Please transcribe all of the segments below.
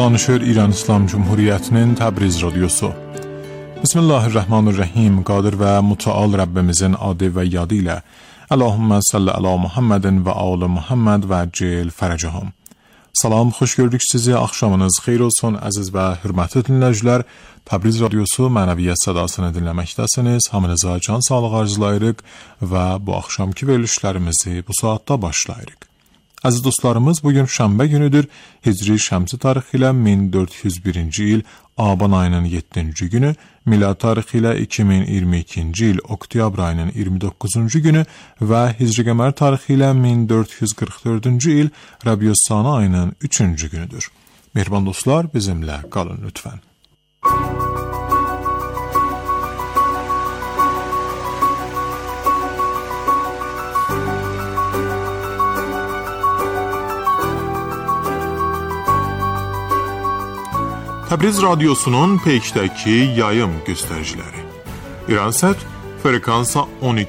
danışır İran İslam Cumhuriyyətinin Təbriz radiosu. Bismillahirrahmanirrahim. Qadir və mütəal Rəbbimizin adı və yadı ilə. Allahümmə salli ala Muhammedin və alı Muhammed və cil fərəcəhum. Salam, xoş gördük sizi. Axşamınız xeyir olsun əziz və hörmətli dinləyicilər. Təbriz radiosu mənəviyyət sədasını dinləməkdəsiniz. Hamınıza can sağlığı arzulayırıq və bu axşamki verilişlərimizi bu saatda başlayırıq. Əziz dostlarımız, bugün şənbə günüdür. Hicri şəmsi tarixi ilə 1401-ci il Aban ayının 7-ci günü, milad tarixi ilə 2022-ci il oktyabr ayının 29-cu günü və Hicri qəmər tarixi ilə 1444-cü il Rəbiüs-Sani ayının 3-cü günüdür. Mehriban dostlar, bizimlə qalın lütfən. Təbriz radiosunun peykdəki yayım göstəriciləri. İransət frekansa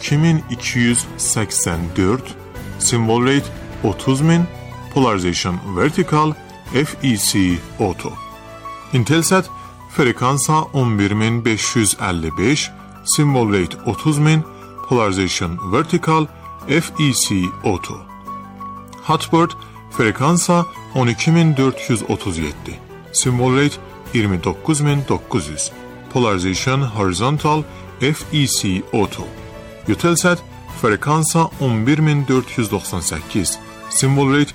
12284, symbol rate 30000, polarization vertical, FEC auto. Intelsat frekansa 11555, symbol rate 30000, polarization vertical, FEC auto. Hotbird frekansa 12437, symbol rate 29900, polarization horizontal, FEC auto. Eutelsat frekansa 11498, symbol rate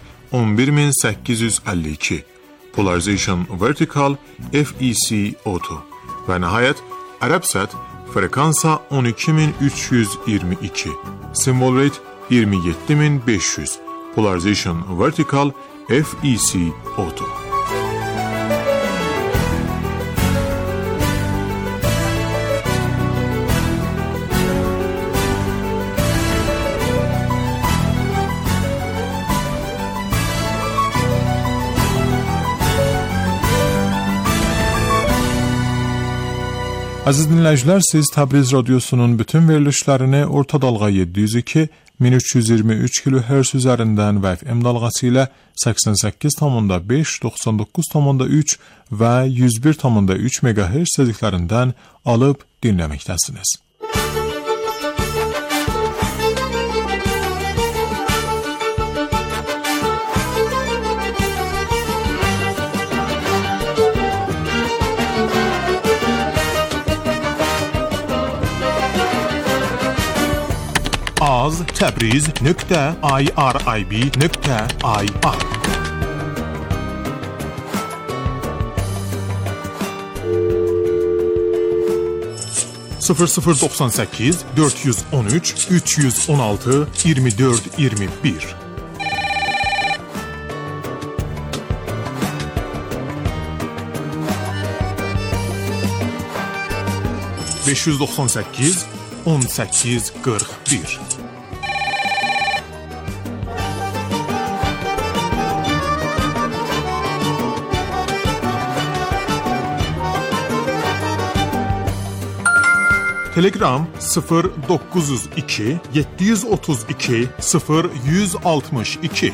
11852, polarization vertical, FEC auto. Və nəhayət Arabsat frekansa 12322, symbol rate 27500, polarization vertical, FEC auto. Əziz dinləyicilər, siz Təbriz radiosunun bütün verilişlərini orta dalğa 702, 1323 kHz üzərindən və FM dalğası ilə 88,5, 99,3 və 101,3 MHz tezliklərindən alıb dinləməkdəsiniz. az.tabriz.irib.ir 0098 413 316 24 21 598 18 41 Telegram 0902 732 0162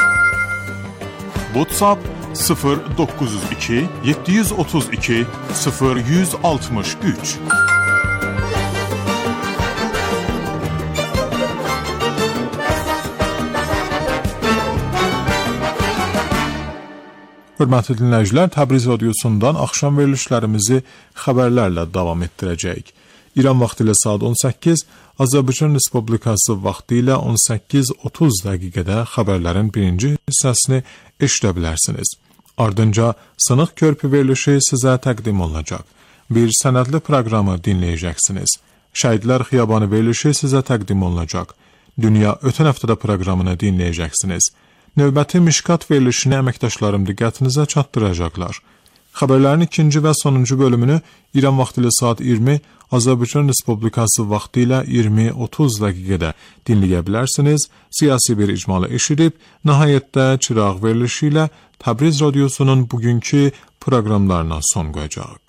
WhatsApp 0902 732 0163 Hörmətli dinləyicilər, Təbriz radiosundan axşam verilişlərimizi xəbərlərlə davam etdirəcəyik. İran vaxtı ilə saat 18, Azərbaycan Respublikası vaxtı ilə 18:30 dəqiqədə xəbərlərin birinci hissəsini eşidə bilərsiniz. Ardınca Sınıq Körpü verilişi sizə təqdim olunacaq. Bir sənədli proqramı dinləyəcəksiniz. Şəhidlər Xiyabanı verilişi sizə təqdim olunacaq. Dünya ötən həftədə proqramını dinləyəcəksiniz. Növbəti Mişkat verilişini əməkdaşlarım diqqətinizə çatdıracaqlar. Xəbərlərin ikinci və sonuncu bölümünü İran vaxtı ilə saat 20, Azərbaycan Respublikası vaxtı ilə 20:30 dəqiqədə dinləyə bilərsiniz. Siyasi bir icmalı eşidib, nəhayətdə Çıraq verilişi ilə Təbriz radiosunun bugünkü proqramlarına son qoyacaq.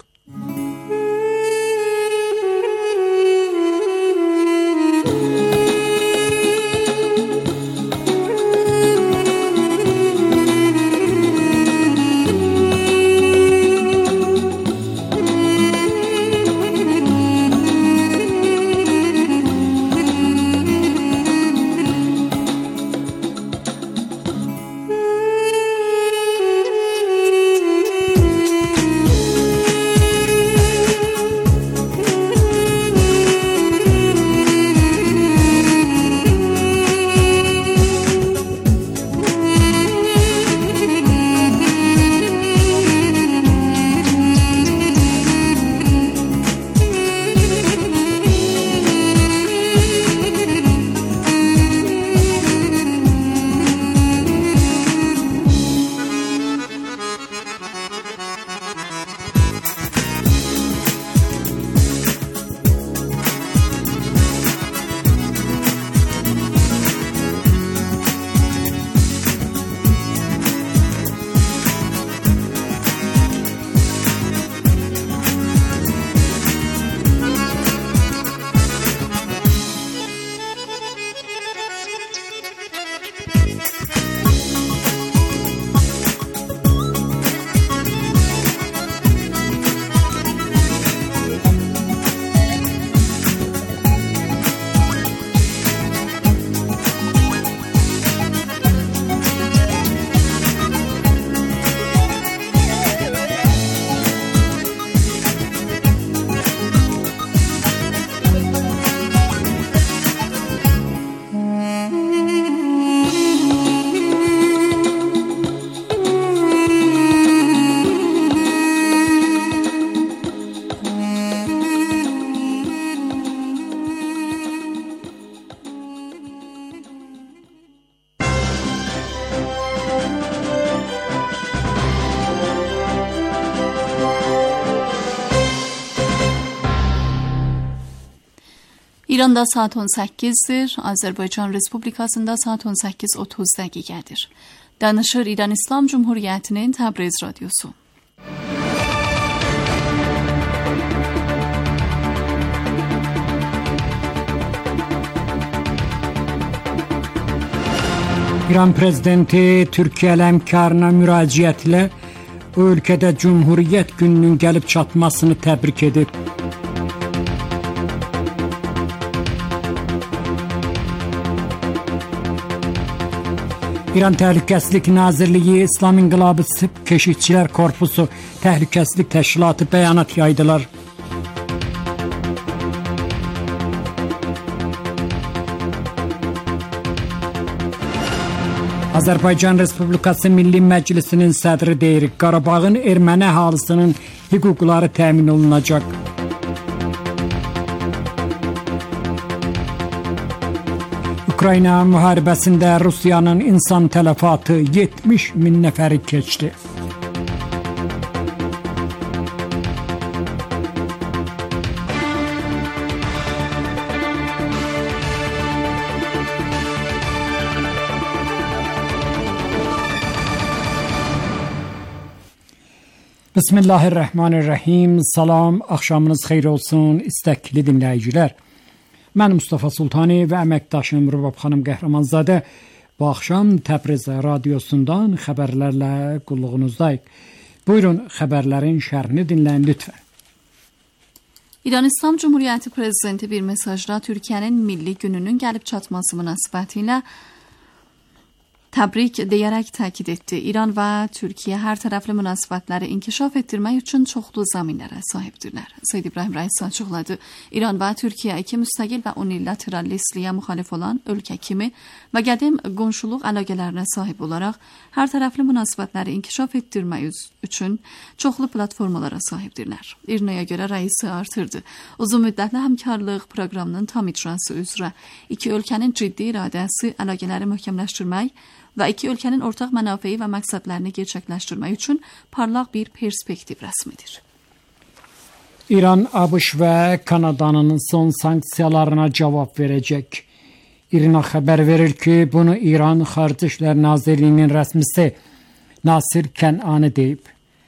İranda saat 18'dir, Azərbaycan Respublikasında saat 18:30 dəqiqədir. Danışır İran İslam Cumhuriyyətinin Təbriz Radyosu. İran prezidenti Türkiyə həmkarına müraciət ilə ölkədə Cumhuriyyət gününün gəlib çatmasını təbrik edib. İran Təhlükəsizlik Nazirliyi, İslam İnqilabı Keşikçilər Korpusu Təhlükəsizlik Təşkilatı bəyanat yaydılar. Azərbaycan Respublikası Milli Məclisinin sədri deyir, Qarabağın erməni əhalisinin hüquqları təmin olunacaq. Ukrayna müharibəsində Rusiyanın insan tələfatı 70 min nəfəri keçdi. Bismillahirrahmanirrahim. Salam, axşamınız xeyir olsun, istəkli dinləyicilər. Mən Mustafa Sultani və əməkdaşım Rübab xanım Qəhrəmanzadə bu axşam Təbriz Radyosundan xəbərlərlə qulluğunuzdayıq. Buyurun, xəbərlərin şərhini dinləyin lütfən. İran İslam Cumhuriyyəti Prezidenti bir mesajda Türkiyənin milli gününün gəlib çatması münasibətilə təbrik deyərək təkid etdi. İran və Türkiyə hər tərəfli münasibətləri inkişaf etdirmək üçün çoxlu zəminlərə sahibdirlər. Seyyid İbrahim Rəisi açıqladı. İran və Türkiyə iki müstəqil və unilateralistliyə müxalif olan ölkə kimi və qədim qonşuluq əlaqələrinə sahib olaraq hər tərəfli münasibətləri inkişaf etdirmək üçün çoxlu platformalara sahibdirlər. İrnaya görə rəisi artırdı. Uzun müddətli həmkarlıq proqramının tam icrası üzrə iki ölkənin ciddi iradəsi əlaqələri möhkəmləşdirmək və iki ölkənin ortaq mənafeyi və məqsədlərini gerçəkləşdirmək üçün parlaq bir perspektiv rəsmidir. İran, ABŞ və Kanadanın son sanksiyalarına cavab verəcək. İrna xəbər verir ki, bunu İran Xarici İşlər Nazirliyinin rəsmisi Nasir Kənani deyib.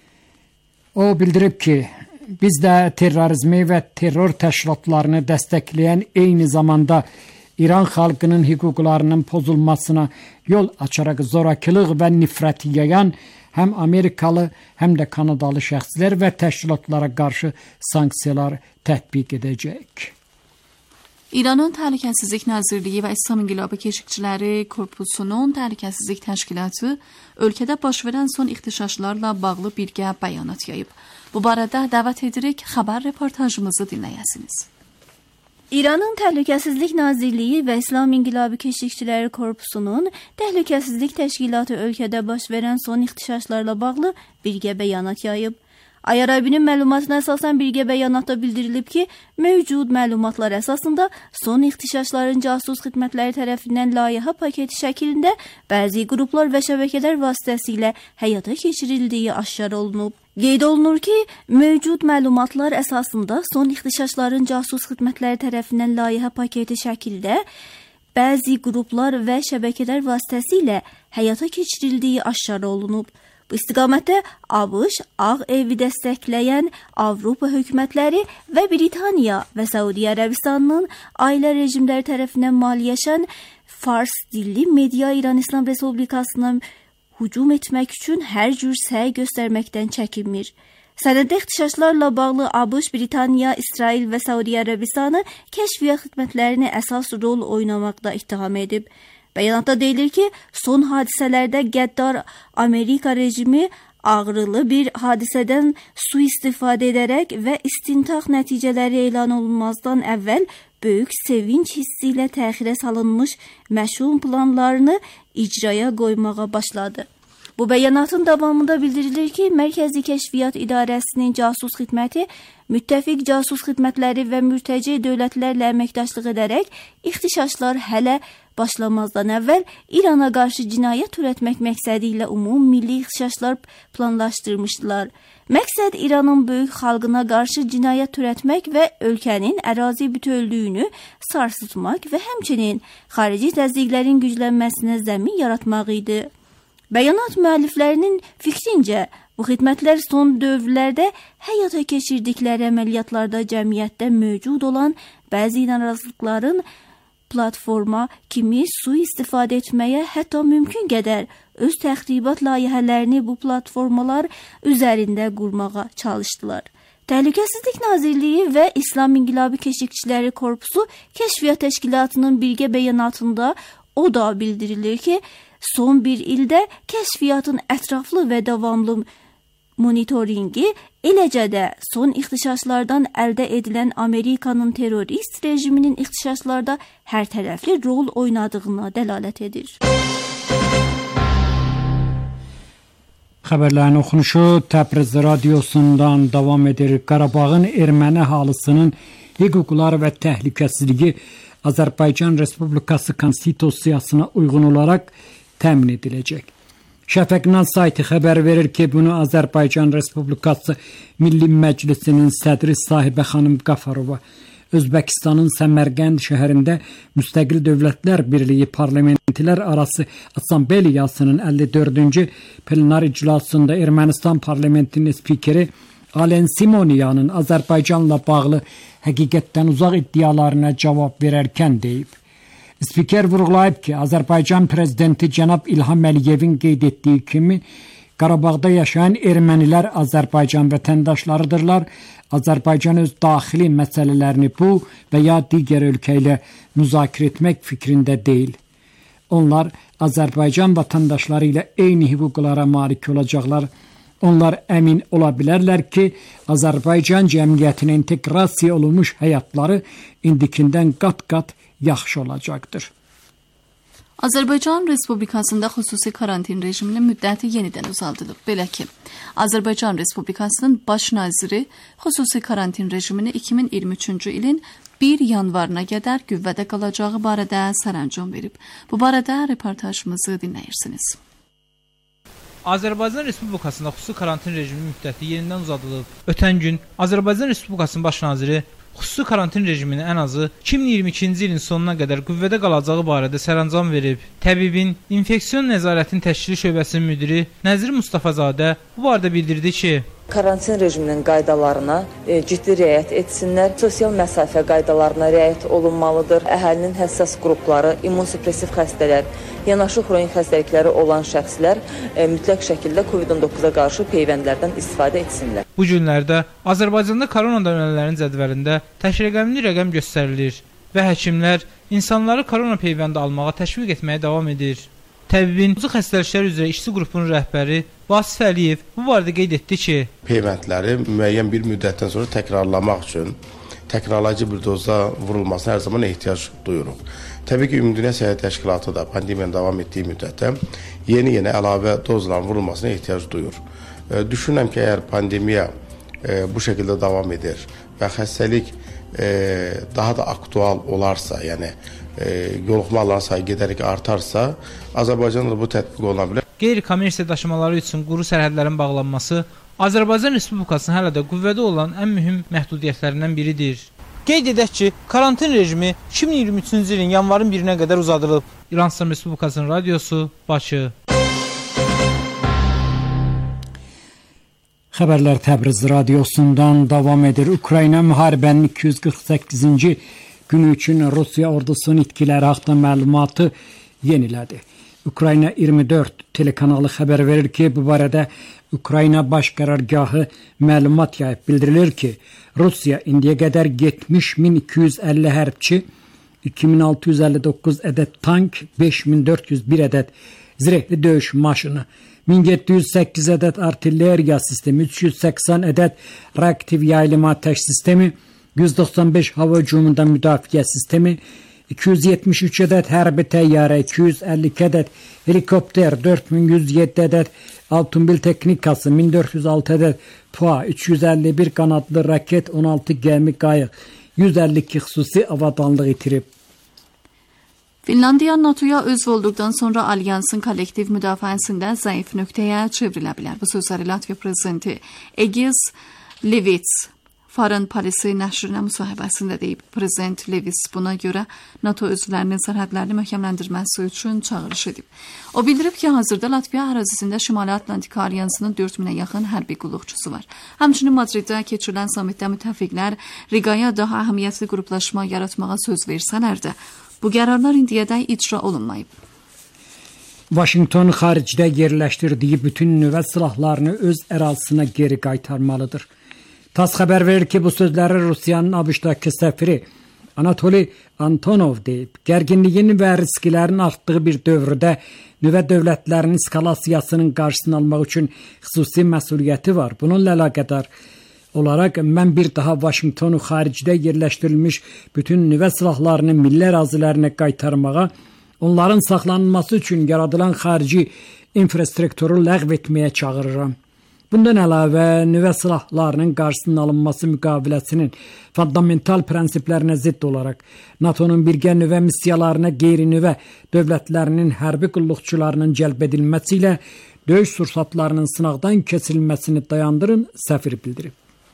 O bildirib ki, biz də terrorizmi və terror təşkilatlarını dəstəkləyən eyni zamanda İran xalqının hüquqlarının pozulmasına yol açaraq zorakılıq və nifrəti yayan həm Amerikalı, həm də Kanadalı şəxslər və təşkilatlara qarşı sanksiyalar tətbiq edəcək. İranın Təhlükəsizlik Nazirliyi və İslam İnqilabı Keşikçiləri Korpusunun Təhlükəsizlik Təşkilatı ölkədə baş verən son ixtişaşlarla bağlı birgə bəyanat yayıb. Bu barədə dəvət edirik, xəbər reportajımızı dinləyəsiniz. İranın Təhlükəsizlik Nazirliyi və İslam İnqilabı Keşikçiləri Korpusunun Təhlükəsizlik Təşkilatı ölkədə baş verən son ixtişaşlarla bağlı birgə bəyanat yayıb. Ayarabinin məlumatına əsasən birgə bəyanatda bildirilib ki, mövcud məlumatlar əsasında son ixtişaşların casus xidmətləri tərəfindən layihə paketi şəklində bəzi qruplar və şəbəkələr vasitəsilə həyata keçirildiyi aşkar olunub. Qeyd olunur ki, mövcud məlumatlar əsasında son ixtişaşların casus xidmətləri tərəfindən layihə paketi şəkildə bəzi qruplar və şəbəkələr vasitəsilə həyata keçirildiyi aşkar olunub. Bu istiqamətdə ABŞ, Ağ Evi dəstəkləyən Avropa hökumətləri və Britaniya və Səudiyyə Ərəbistanının ailə rejimləri tərəfindən maliyyələşən fars dilli media İran İslam Respublikasına hücum etmək üçün hər cür səy göstərməkdən çəkinmir. Sənəddə ixtişaşlarla bağlı ABŞ, Britaniya, İsrail və Səudiyyə Ərəbistanı kəşfiyyat xidmətlərini əsas rol oynamaqda ittiham edib. Bəyanatda deyilir ki, son hadisələrdə qəddar Amerika rejimi ağrılı bir hadisədən sui-istifadə edərək və istintaq nəticələri elan olunmazdan əvvəl böyük sevinç hissi ilə təxirə salınmış məşum planlarını icraya qoymağa başladı. Bu bəyanatın davamında bildirilir ki, Mərkəzi Kəşfiyyat İdarəsinin casus xidməti müttəfiq casus xidmətləri və mürtəci dövlətlərlə əməkdaşlıq edərək ixtişaşlar hələ başlamazdan əvvəl İrana qarşı cinayət törətmək məqsədi ilə milli ixtişaşlar planlaşdırmışdılar. Məqsəd İranın böyük xalqına qarşı cinayət törətmək və ölkənin ərazi bütövlüyünü sarsıtmaq və həmçinin xarici təzyiqlərin güclənməsinə zəmin yaratmaq idi. Bəyanat müəlliflərinin fikrincə, bu xidmətlər son dövrlərdə həyata keçirdikləri əməliyyatlarda cəmiyyətdə mövcud olan bəzi narazılıqların platforma kimi sui-istifadə etməyə, hətta mümkün qədər öz təxribat layihələrini bu platformalar üzərində qurmağa çalışdılar. Təhlükəsizlik Nazirliyi və İslam İnqilabı Keşikçiləri Korpusu Kəşfiyyat Təşkilatının birgə bəyanatında o da bildirilir ki, son bir ildə kəşfiyyatın ətraflı və davamlı monitoringi, eləcə də son ixtişaşlardan əldə edilən Amerikanın terrorist rejiminin ixtişaşlarda hər tərəfli rol oynadığına dəlalət edir. Xəbərlərin oxunuşu Təbriz radiosundan davam edir. Qarabağın erməni əhalısının hüquqları və təhlükəsizliyi Azərbaycan Respublikası Konstitusiyasına uyğun olaraq təmin ediləcək. Şəfəqnan saytı xəbər verir ki, bunu Azərbaycan Respublikası Milli Məclisinin sədri Sahibə xanım Qafarova Özbəkistanın Səmərqənd şəhərində Müstəqil Dövlətlər Birliyi Parlamentlər Arası Assambleyasının 54-cü plenar iclasında Ermənistan parlamentinin spikeri Alen Simoniyanın Azərbaycanla bağlı həqiqətdən uzaq iddialarına cavab verərkən deyib. Spiker vurğulayıb ki, Azərbaycan prezidenti cənab İlham Əliyevin qeyd etdiyi kimi, Qarabağda yaşayan ermənilər Azərbaycan vətəndaşlarıdırlar. Azərbaycan öz daxili məsələlərini bu və ya digər ölkə ilə müzakirə etmək fikrində deyil. Onlar Azərbaycan vətəndaşları ilə eyni hüquqlara malik olacaqlar. Onlar əmin ola bilərlər ki, Azərbaycan cəmiyyətinə inteqrasiya olunmuş həyatları indikindən qat-qat yaxşı olacaqdır. Azərbaycan Respublikasında xüsusi karantin rejiminin müddəti yenidən uzaldılıb. Belə ki, Azərbaycan Respublikasının baş naziri xüsusi karantin rejimini 2023-cü ilin 1 yanvarına qədər qüvvədə qalacağı barədə sərəncam verib. Bu barədə reportajımızı dinləyirsiniz. Azərbaycan Respublikasında xüsusi karantin rejiminin müddəti yenidən uzadılıb. Ötən gün Azərbaycan Respublikasının baş naziri xüsusi karantin rejiminin ən azı 2022-ci ilin sonuna qədər qüvvədə qalacağı barədə sərəncam verib. Təbibin İnfeksiyon Nəzarətinin Təşkili Şöbəsinin müdiri Nəzir Mustafazadə bu barədə bildirdi ki, karantin rejiminin qaydalarına ciddi riayət etsinlər. Sosial məsafə qaydalarına riayət olunmalıdır. Əhalinin həssas qrupları, immunosupressiv xəstələr, yanaşı xronik xəstəlikləri olan şəxslər mütləq şəkildə COVID-19-a qarşı peyvəndlərdən istifadə etsinlər. Bu günlərdə Azərbaycanda koronadan ölənlərin cədvəlində təşrəqəmli rəqəm göstərilir və həkimlər insanları korona peyvəndi almağa təşviq etməyə davam edir. Təbibin xüsusi xəstəliklər üzrə işçi qrupunun rəhbəri Vasif Əliyev bu barədə qeyd etdi ki, peyvəndləri müəyyən bir müddətdən sonra təkrarlamaq üçün təkrarlayıcı bir dozda vurulmasına hər zaman ehtiyac duyuruq. Təbii ki, Ümumdünya Səhiyyə Təşkilatı da pandemiyanın davam etdiyi müddətdə yeni əlavə dozların vurulmasına ehtiyac duyur. Düşünürəm ki, əgər pandemiya bu şəkildə davam edir və xəstəlik daha da aktual olarsa, yəni yoluxmaların sayı gedərək artarsa, Azərbaycanda bu tətbiq oluna bilər. Qeyri-kommersiya daşımaları üçün quru sərhədlərin bağlanması Azərbaycan Respublikasının hələ də qüvvədə olan ən mühüm məhdudiyyətlərindən biridir. Qeyd edək ki, karantin rejimi 2023-cü ilin yanvarın 1-nə qədər uzadılıb. İran İslam Respublikasının radiosu, Bakı. Xəbərlər Təbriz radiosundan davam edir. Ukrayna müharibənin 248-ci günü üçün Rusiya ordusunun itkiləri haqqında məlumatı yenilədi. Ukrayna 24 telekanalı xəbər verir ki, bu barədə Ukrayna baş qərargahı məlumat yayıb. Bildirilir ki, Rusiya indiyə qədər 70.250 hərbçi, 2659 ədəd tank, 5401 ədəd zirehli döyüş maşını, 1708 ədəd artilleriya sistemi, 380 ədəd reaktiv yayılma atəş sistemi, 195 hava hücumundan müdafiə sistemi, 273 ədəd hərbi təyyarə, 252 ədəd helikopter, 4107 ədəd avtomobil texnikası, 1406 ədəd PUA, 351 qanadlı raket, 16 gəmi, qayıq, 152 xüsusi avadanlıq itirib. Finlandiya NATO'ya üzv olduqdan sonra alyansın kollektiv müdafiəsində zəif nöqtəyə çevrilə bilər. Bu sözləri Latviya prezidenti Egils Levits Foreign Policy nəşrinə müsahibəsində deyib. Prezident Levits buna görə NATO üzvlərinin sərhədlərini möhkəmləndirməsi üçün çağırış edib. O bildirib ki, hazırda Latviya ərazisində Şimali Atlantika Alyansının 4000-ə yaxın hərbi qulluqçusu var. Həmçinin Madriddə keçirilən sammitdə müttəfiqlər Riqaya daha əhəmiyyətli qruplaşma yaratmağa söz versələr də, bu qərarlar indiyədək icra olunmayıb. Vaşinqton xaricdə yerləşdirdiyi bütün nüvə silahlarını öz ərazisinə geri qaytarmalıdır. TASS xəbər verir ki, bu sözləri Rusiyanın ABŞ-dakı səfiri Anatoli Antonov deyib. Gərginliyin və risklərin artdığı bir dövrdə nüvə dövlətlərinin eskalasiyasının qarşısını almaq üçün xüsusi məsuliyyəti var. Bununla əlaqədar olaraq mən bir daha Vaşinqtonu xaricdə yerləşdirilmiş bütün nüvə silahlarını milli ərazilərinə qaytarmağa, onların saxlanılması üçün yaradılan xarici infrastrukturu ləğv etməyə çağırıram. Bundan əlavə, nüvə silahlarının qarşısının alınması müqaviləsinin fundamental prinsiplərinə zidd olaraq NATO'nun birgə nüvə missiyalarına qeyri-nüvə dövlətlərinin hərbi qulluqçularının cəlb edilməsi ilə döyüş sursatlarının sınaqdan keçirilməsini dayandırın, səfir bildirib.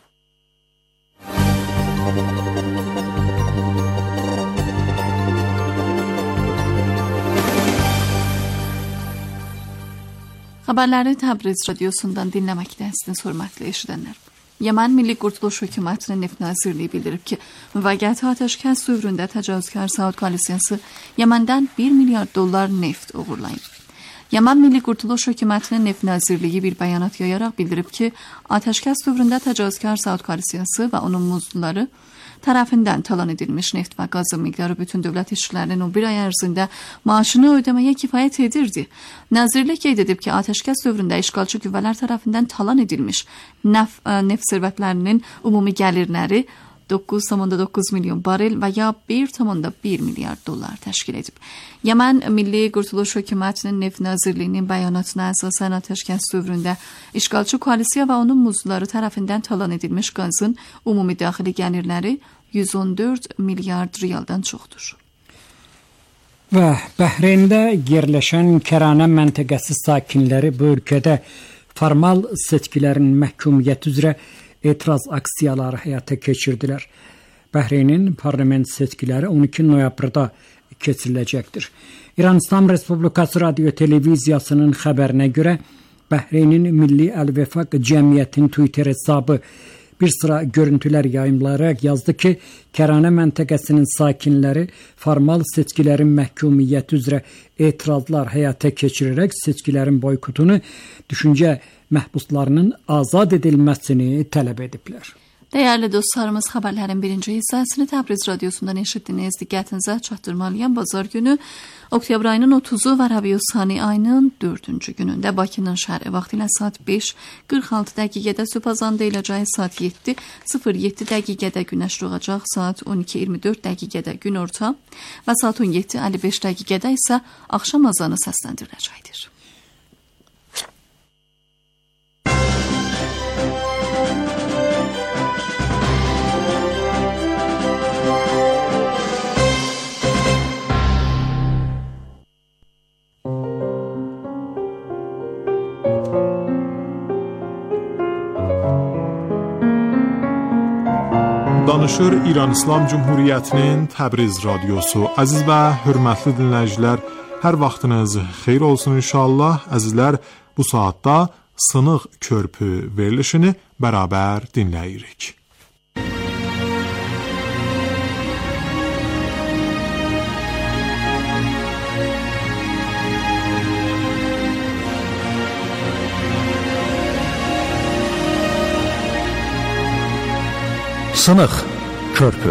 Xəbərləri Təbriz radiosundan dinləməkdəsiniz, hörmətli eşidənlər. Yemen Milli Qurtuluş Hökumətinin Neft Nazirliyi bildirib ki, müvəqqəti atəşkəs dövründə təcavüzkar Saud koalisiyası Yeməndən $1 milyard neft uğurlayıb. Yemen Milli Qurtuluş Hökumətinin Neft Nazirliyi bir bəyanat yayaraq bildirib ki, atəşkəs dövründə təcavüzkar Saud koalisiyası və onun muzluları tərəfindən talan edilmiş neft və qazın miqdarı bütün dövlət işçilərinin 11 ay ərzində maaşını ödəməyə kifayət edirdi. Nazirlik qeyd edib ki, atəşkəs dövründə işğalçı qüvvələr tərəfindən talan edilmiş neft sərvətlərinin ümumi gəlirləri 9,9 milyon barel və ya 1,1 milyard dollar təşkil edib. Yemen Milli Qurtuluş Hökumətinin Neft Nazirliyinin bəyanatına əsasən atəşkəs dövründə işğalçı koalisiya və onun muzluları tərəfindən talan edilmiş qazın ümumi daxili gəlirləri 114 milyard riyaldan çoxdur. Və Bəhreyndə yerləşən Kəranə məntəqəsi sakinləri bu ölkədə formal seçkilərin məhkumiyyəti üzrə etiraz aksiyaları həyata keçirdilər. Bəhreynin parlament seçkiləri 12 noyabrda keçiriləcəkdir. İran İslam Respublikası Radio Televiziyasının xəbərinə görə Bəhreynin Milli Əl-Vefaq Cəmiyyətinin Twitter hesabı bir sıra görüntülər yayımlayaraq yazdı ki, Kəranə məntəqəsinin sakinləri formal seçkilərin məhkumiyyəti üzrə etirazlar həyata keçirərək seçkilərin boykotunu, düşüncə məhbuslarının azad edilməsini tələb ediblər. Dəyərli dostlarımız, xəbərlərin birinci hissəsini Təbriz radiosundan eşitdiniz. Diqqətinizə çatdırmalıyam. Bazar günü oktyabr ayının 30-u və Rabiusani ayının 4-cü günündə Bakının şəhəri vaxtı ilə saat 5:46 dəqiqədə sübh azanı ediləcək, saat 7:07 dəqiqədə günəş doğacaq, saat 12:24 dəqiqədə günorta və saat 17:55 dəqiqədə isə axşam azanı səsləndiriləcəkdir. Danışır İran İslam Cumhuriyyətinin Təbriz radiosu. Əziz və hörmətli dinləyicilər, hər vaxtınız xeyir olsun inşallah. Əzizlər, bu saatda Sınıq Körpü verilişini bərabər dinləyirik. Sınıq Körpü.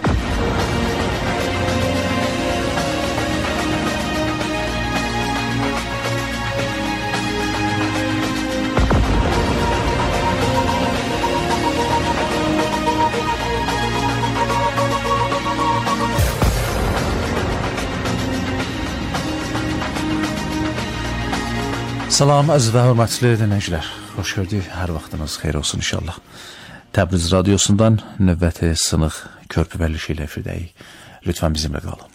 Salam əziz və hörmətli dinləyicilər. Xoş gördük. Hər vaxtınız xeyir olsun inşallah. Təbriz radiosundan növbəti sınıq körpü verilişi ilə efirdəyik. Lütfən bizimlə qalın.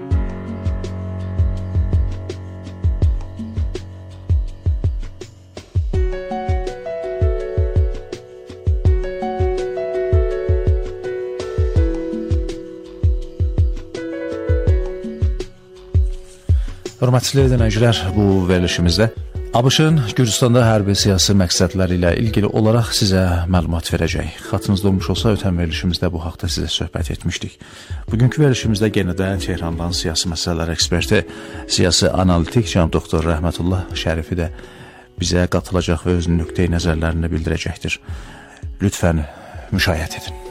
Hörmətli dinləyicilər, bu verilişimizdə ABŞ-ın Gürcüstanda hərbi siyasi məqsədləri ilə ilgili olaraq sizə məlumat verəcək. Xatınızda olmuş olsa, ötən verilişimizdə bu haqda sizə söhbət etmişdik. Bugünkü verilişimizdə yenə də Tehrandan siyasi məsələlər eksperti, siyasi analitik cənab doktor Rəhmətullah Şərifi də bizə qatılacaq və özünün nöqteyi nəzərlərini bildirəcəkdir. Lütfən müşahidə edin.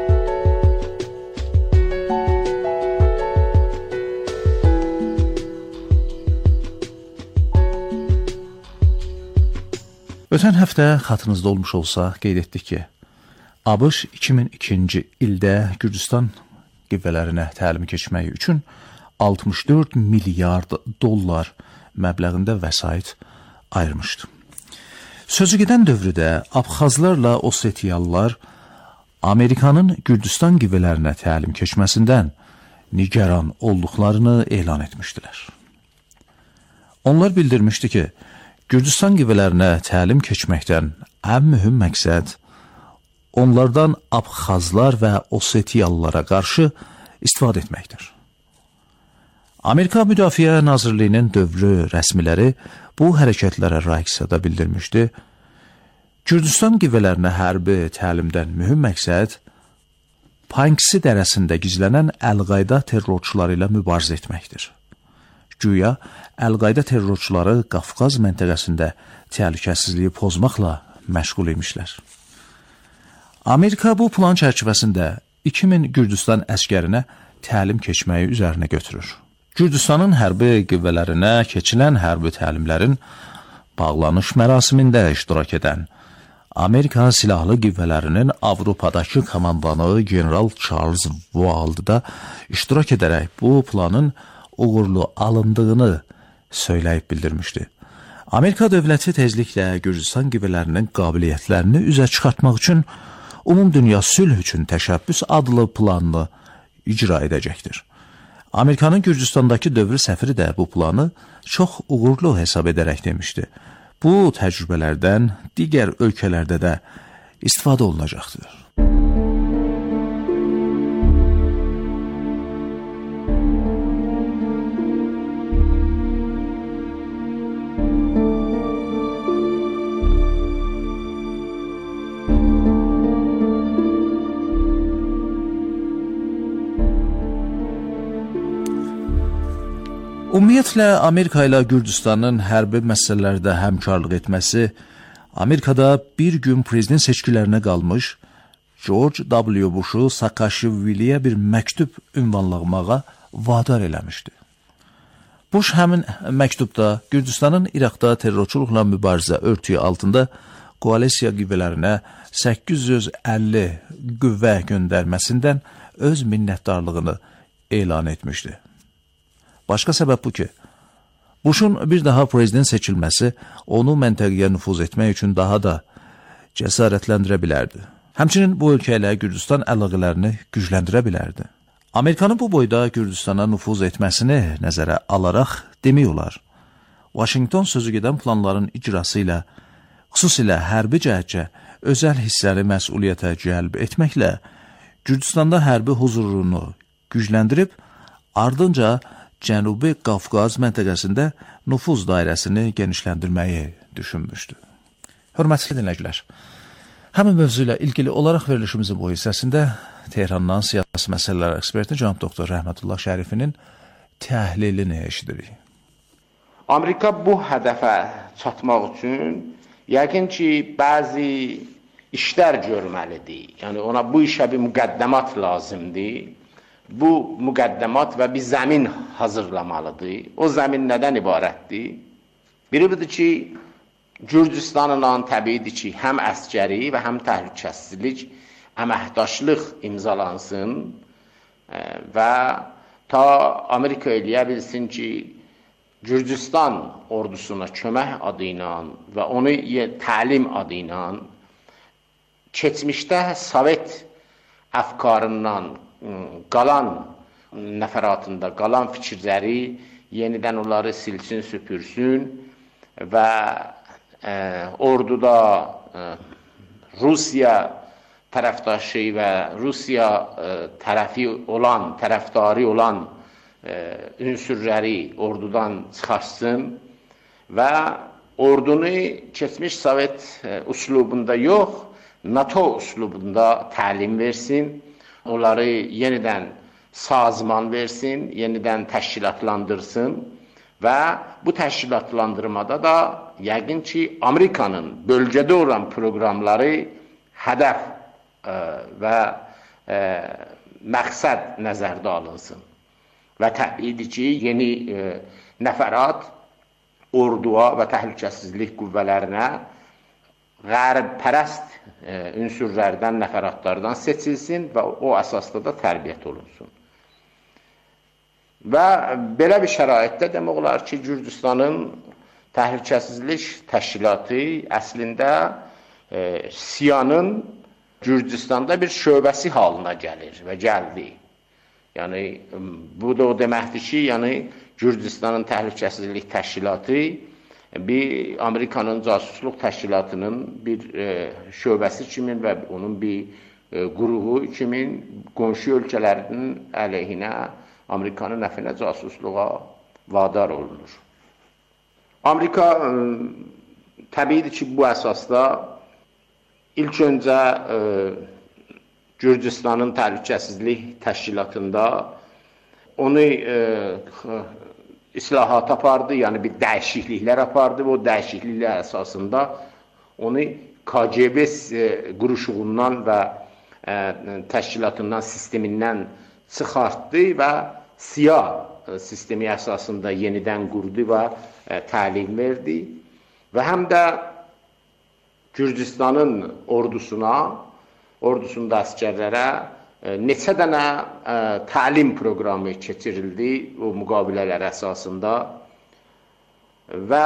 Ötən həftə xatınızda olmuş olsa qeyd etdik ki, ABŞ 2002-ci ildə Gürcüstan qüvvələrinə təlim keçmək üçün 64 milyard dollar məbləğində vəsait ayırmışdı. Sözü gedən dövrdə Abxazlarla Osetiyalılar Amerikanın Gürcüstan qüvvələrinə təlim keçməsindən nigaran olduqlarını elan etmişdilər. Onlar bildirmişdi ki, Gürcüstan qüvvələrinə təlim keçməkdən ən mühüm məqsəd onlardan Abxazlar və Osetiyalılara qarşı istifadə etməkdir. Amerika Müdafiə Nazirliyinin dövrü rəsmiləri bu hərəkətlərə rəqsədə bildirmişdi. Gürcüstan qüvvələrinə hərbi təlimdən mühüm məqsəd Panksi dərəsində gizlənən Əl-Qayda terrorçuları ilə mübarizə etməkdir. Güya Əl-Qayda terrorçuları Qafqaz məntəqəsində təhlükəsizliyi pozmaqla məşğul imişlər. Amerika bu plan çərçivəsində 2000 Gürcüstan əskərinə təlim keçməyi üzərinə götürür. Gürcüstanın hərbi qüvvələrinə keçilən hərbi təlimlərin bağlanış mərasimində iştirak edən Amerika silahlı qüvvələrinin Avropadakı komandanı General Charles Wald da iştirak edərək bu planın uğurlu alındığını söyləyib bildirmişdi. Amerika dövləti tezliklə Gürcüstan qüvvələrinin qabiliyyətlərini üzə çıxartmaq üçün Umumdünya Sülh üçün təşəbbüs adlı planını icra edəcəkdir. Amerikanın Gürcüstandakı dövrü səfiri də bu planı çox uğurlu hesab edərək demişdi. Bu təcrübələrdən digər ölkələrdə də istifadə olunacaqdır. Ümumiyyətlə, Amerika ilə Gürcüstanın hərbi məsələlərdə həmkarlıq etməsi Amerikada bir gün prezident seçkilərinə qalmış George W. Bush'u Saakashviliyə bir məktub ünvanlamağa vadar eləmişdi. Bush həmin məktubda Gürcüstanın İraqda terrorçuluqla mübarizə örtüyü altında koalisiya qüvvələrinə 850 qüvvə göndərməsindən öz minnətdarlığını elan etmişdi. Başqa səbəb bu ki, Bush'un bir daha prezident seçilməsi onu məntəqəyə nüfuz etmək üçün daha da cəsarətləndirə bilərdi. Həmçinin bu ölkə ilə Gürcüstan əlaqələrini gücləndirə bilərdi. Amerikanın bu boyda Gürcüstana nüfuz etməsini nəzərə alaraq demək olar, Washington sözü gedən planların icrası ilə, xüsusilə hərbi cəhətcə özəl hissəli məsuliyyətə cəlb etməklə Gürcüstanda hərbi huzurunu gücləndirib, ardınca Cənubi Qafqaz məntəqəsində nüfuz dairəsini genişləndirməyi düşünmüşdü. Hörmətli dinləyicilər, həmin mövzu ilə ilgili olaraq verilişimizin bu hissəsində Tehrandan siyasi məsələlər eksperti cənab doktor Rəhmətullah Şərifinin təhlilini eşidirik. Amerika bu hədəfə çatmaq üçün yəqin ki, bəzi işlər görməlidir. Yəni ona bu işə bir müqəddəmat lazımdır. Bu müqəddəmat və bir zəmin hazırlamalıdır. O zəmin nədən ibarətdir? Biri budur ki, Gürcüstanla təbiidir ki, həm əskəri və həm təhlükəsizlik əməkdaşlıq imzalansın və ta Amerika eləyə bilsin ki, Gürcüstan ordusuna kömək adı ilə və onu təlim adı ilə keçmişdə Sovet əfkarından qalan nəfəratında qalan fikirləri yenidən onları silsin, süpürsün və orduda Rusiya tərəfdaşı və Rusiya tərəfdarı olan ünsürləri ordudan çıxarsın və ordunu keçmiş Sovet üslubunda yox, NATO üslubunda təlim versin, onları yenidən sazman versin, yenidən təşkilatlandırsın və bu təşkilatlandırmada da yəqin ki, Amerikanın bölgədə olan proqramları hədəf və məqsəd nəzərdə alınsın. Və təbiidir ki, yeni nəfərat orduya və təhlükəsizlik qüvvələrinə qərb-pərəst ünsürlərdən, nəfəratlardan seçilsin və o əsasda da tərbiyyət olunsun. Və belə bir şəraitdə demək olar ki, Gürcüstanın təhlükəsizlik təşkilatı əslində SİA'nın Gürcüstanda bir şöbəsi halına gəlir və gəldi. Yəni, bu da o deməkdir ki, Gürcüstanın təhlükəsizlik təşkilatı bir Amerikanın casusluq təşkilatının bir şöbəsi kimi və onun bir qrupu kimi qonşu ölkələrinin əleyhinə Amerikanın nəfinə casusluğa vadar olunur. Amerika təbiidir ki, bu əsasda ilk öncə Gürcüstanın təhlükəsizlik təşkilatında onu islahat apardı, yəni bir dəyişikliklər apardı və o dəyişikliklər əsasında onu KGB quruşuğundan və təşkilatından, sistemindən çıxartdı və SİA sistemi əsasında yenidən qurdu və təlim verdi və həm də Gürcüstanın ordusunda əskərlərə neçə dənə təlim proqramı keçirildi o müqavilələr əsasında və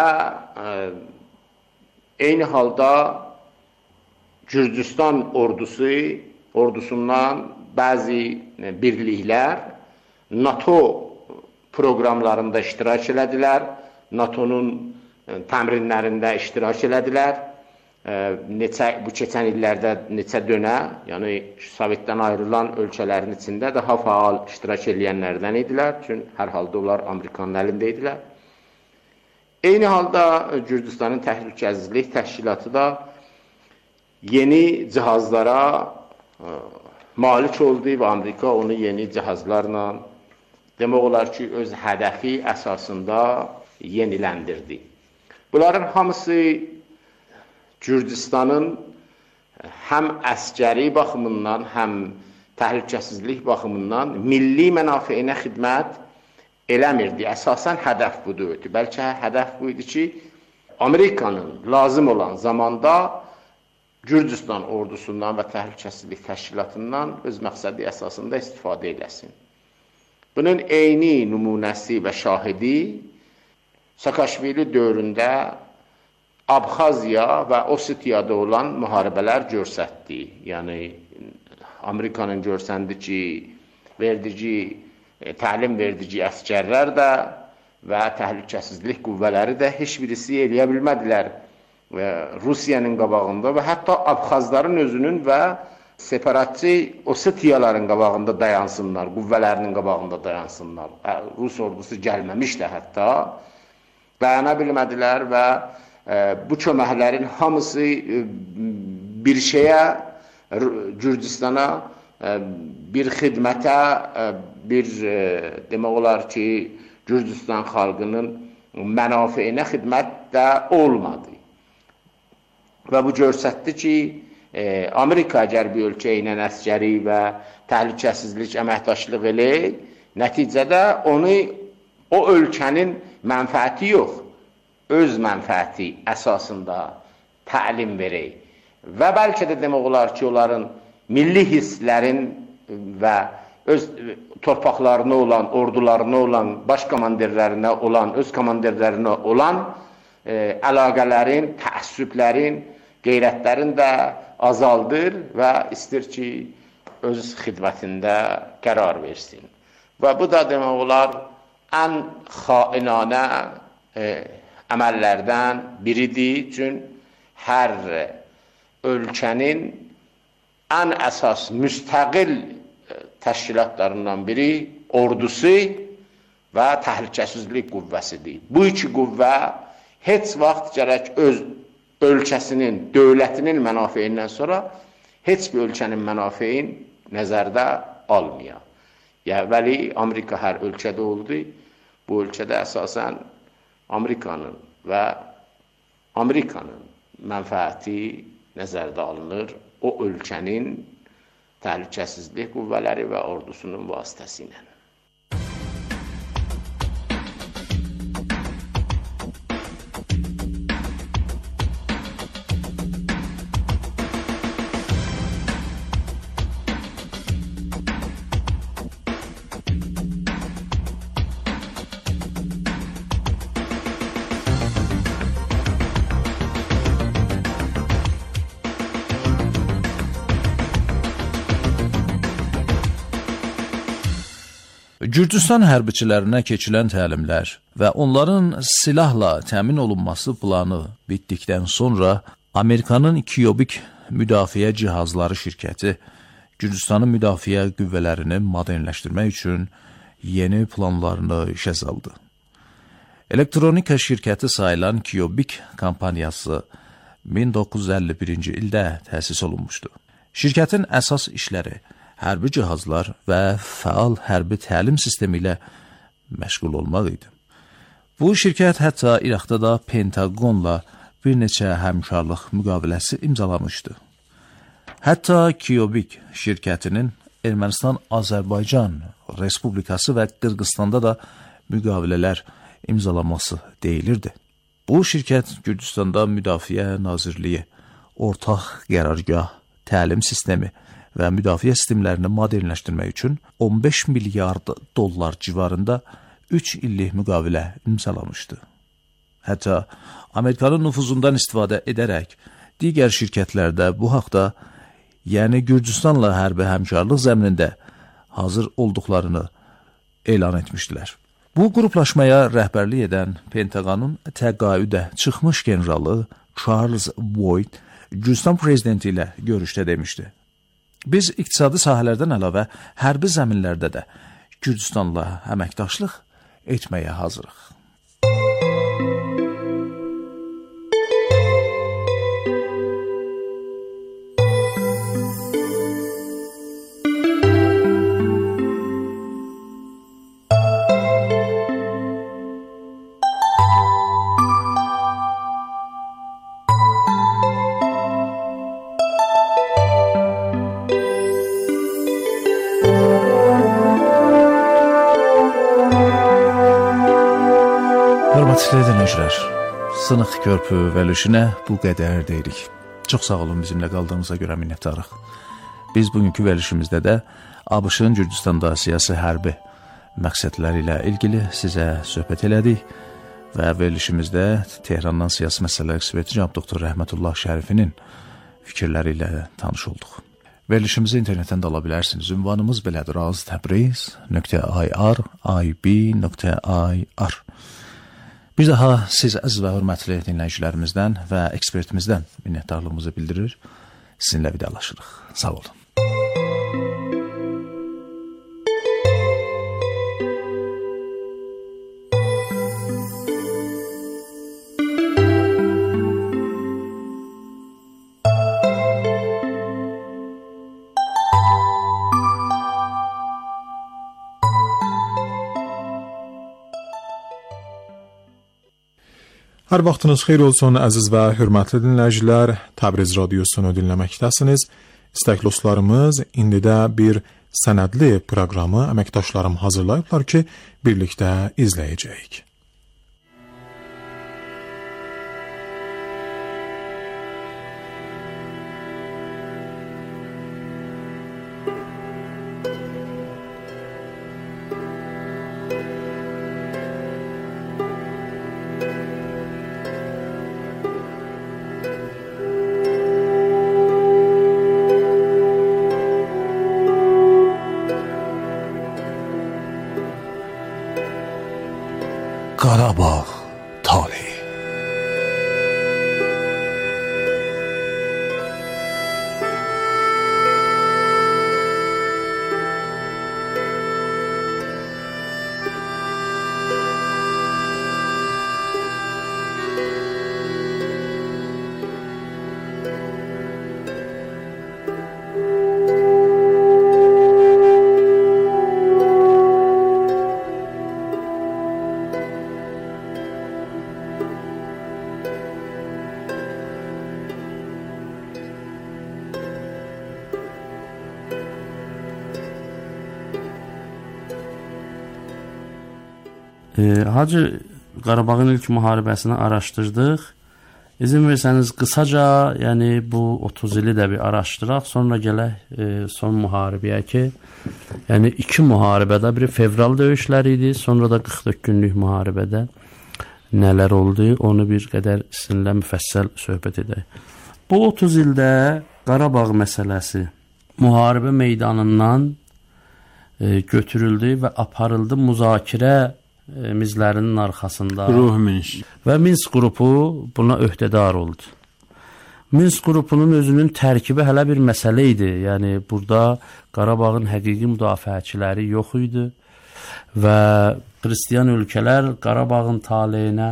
eyni halda Gürcüstan ordusundan bəzi birliklər NATO proqramlarında iştirak elədilər, NATO'nun təmrinlərində iştirak elədilər. Bu keçən illərdə neçə dönə, yəni Sovetdən ayrılan ölkələrin içində daha faal iştirak edənlərdən idilər, çünki hər halda onlar Amerikanın əlində idilər. Eyni halda Gürcüstanın təhlükəsizlik təşkilatı da yeni cihazlara malik oldu və Amerika onu yeni cihazlarla demək olar ki, öz hədəfi əsasında yeniləndirdi. Bunların hamısı Gürcüstanın həm əskəri baxımından, həm təhlükəsizlik baxımından milli mənafeyinə xidmət eləmirdi. Əsasən hədəf budur. Bəlkə hədəf bu idi ki, Amerikanın lazım olan zamanda Gürcüstan ordusundan və təhlükəsizlik təşkilatından öz məqsədi əsasında istifadə eləsin. Bunun eyni nümunəsi və şahidi Saakashvili dövründə Abxaziya və Osetiyada olan müharibələr görsətdi. Yəni, Amerikanın görsəndi ki, təlim verdici əskərlər də və təhlükəsizlik qüvvələri də heç birisi eləyə bilmədilər Rusiyanın qabağında və hətta Abxazların özünün və separatçı Osetiyaların qabağında dayansınlar, qüvvələrinin qabağında dayansınlar. Rus ordusu gəlməmişdə hətta dayana bilmədilər və bu köməklərin hamısı bir şeyə, Gürcüstana, bir xidmətə, bir demək olar ki, Gürcüstan xalqının mənafeyinə xidmət də olmadı. Və bu görsətdi ki, Amerika əgər bir ölkə ilə əskəri və təhlükəsizlik əməkdaşlıq eləyək, nəticədə o ölkənin mənfəəti yox, öz mənfəəti əsasında təlim verək. Və bəlkə də demək olar ki, onların milli hisslərin və öz torpaqlarına olan, ordularına olan, baş komandirlərinə olan, öz komandirlərinə olan əlaqələrin, təəssüblərin, qeyrətlərin də azaldır və istir ki, öz xidmətində qərar versin. Və bu da demək olar, ən xainanə əməllərdən biridir. Üçün hər ölkənin ən əsas müstəqil təşkilatlarından biri ordusu və təhlükəsizlik qüvvəsidir. Bu iki qüvvə heç vaxt gərək öz ölkəsinin, dövlətinin mənafiyindən sonra heç bir ölkənin mənafiyin nəzərdə almaya. Əvvəli Amerika hər ölkədə oldu. Bu ölkədə əsasən Amerikanın və Amerikanın mənfəəti nəzərdə alınır. O ölkənin təhlükəsizlik qüvvələri və ordusunun vasitəsilə. Gürcüstan hərbiçilərinə keçilən təlimlər və onların silahla təmin olunması planı bitdikdən sonra Amerikanın Kiyobik müdafiə cihazları şirkəti Gürcüstanın müdafiə qüvvələrini modernləşdirmək üçün yeni planlarını işə saldı. Elektronika şirkəti sayılan Kiyobik kampaniyası 1951-ci ildə təsis olunmuşdu. Şirkətin əsas işləri hərbi cihazlar və fəal hərbi təlim sistemi ilə məşğul olmaq idi. Bu şirkət hətta İraqda da Pentagonla bir neçə həmkarlıq müqaviləsi imzalamışdı. Hətta Kiyobik şirkətinin Ermənistan-Azərbaycan Respublikası və Qırğızstanda da müqavilələr imzalaması deyilirdi. Bu şirkət Gürcüstanda Müdafiə Nazirliyi, ortaq qərargah, təlim sistemi və müdafiə sistemlərini modernləşdirmək üçün 15 milyard dollar civarında 3 illik müqavilə imzalamışdı. Hətta Amerikanın nüfuzundan istifadə edərək digər şirkətlərdə bu haqda, yəni Gürcüstanla hərbi həmkarlıq zəminində hazır olduqlarını elan etmişdilər. Bu qruplaşmaya rəhbərlik edən Pentagonun təqaüdə çıxmış generalı Charles Boyd Gürcüstan prezidenti ilə görüşdə demişdi: "Biz iqtisadi sahələrdən əlavə hərbi zəminlərdə də Gürcüstanla əməkdaşlıq etməyə hazırıq." Hörmətli dinləyicilər, Sınıq Körpü verilişinə bu qədər deyirik. Çox sağ olun bizimlə qaldığınıza görə minnətdarıq. Biz bugünkü verilişimizdə də ABŞ-ın Gürcüstanda siyasi hərbi məqsədləri ilə ilgili sizə söhbət elədik və verilişimizdə Tehrandan siyasi məsələlər eksperti cənab doktor Rəhmətullah Şərifinin fikirləri ilə tanış olduq. Verilişimizi internetdən də ala bilərsiniz. Ünvanımız belədir: raz.ib.ir. Bir daha siz əziz və hörmətli dinləyicilərimizdən və ekspertimizdən minnətdarlığımızı bildirir. Sizinlə vidalaşırıq. Sağ olun. Hər vaxtınız xeyir olsun əziz və hörmətli dinləyicilər. Təbriz radiosunu dinləməkdəsiniz. İstəkli dostlarımız, indi də bir sənədli proqramı əməkdaşlarım hazırlayıblar ki, birlikdə izləyəcəyik. Hacı Qarabağın ilk müharibəsini araşdırdıq. İzin versəniz qısaca, yəni bu 30 ili də bir araşdıraq, sonra gələk son müharibəyə ki, yəni iki müharibədə, biri fevral döyüşləri idi, sonra da 44 günlük müharibədə nələr oldu, onu bir qədər sizinlə müfəssəl söhbət edək. Bu 30 ildə Qarabağ məsələsi müharibə meydanından götürüldü və aparıldı müzakirə mizlərinin arxasında. Və Minsk qrupu buna öhdədar oldu. Minsk qrupunun özünün tərkibi hələ bir məsələ idi. Yəni burada Qarabağın həqiqi müdafiəçiləri yox idi və xristian ölkələr Qarabağın taleyinə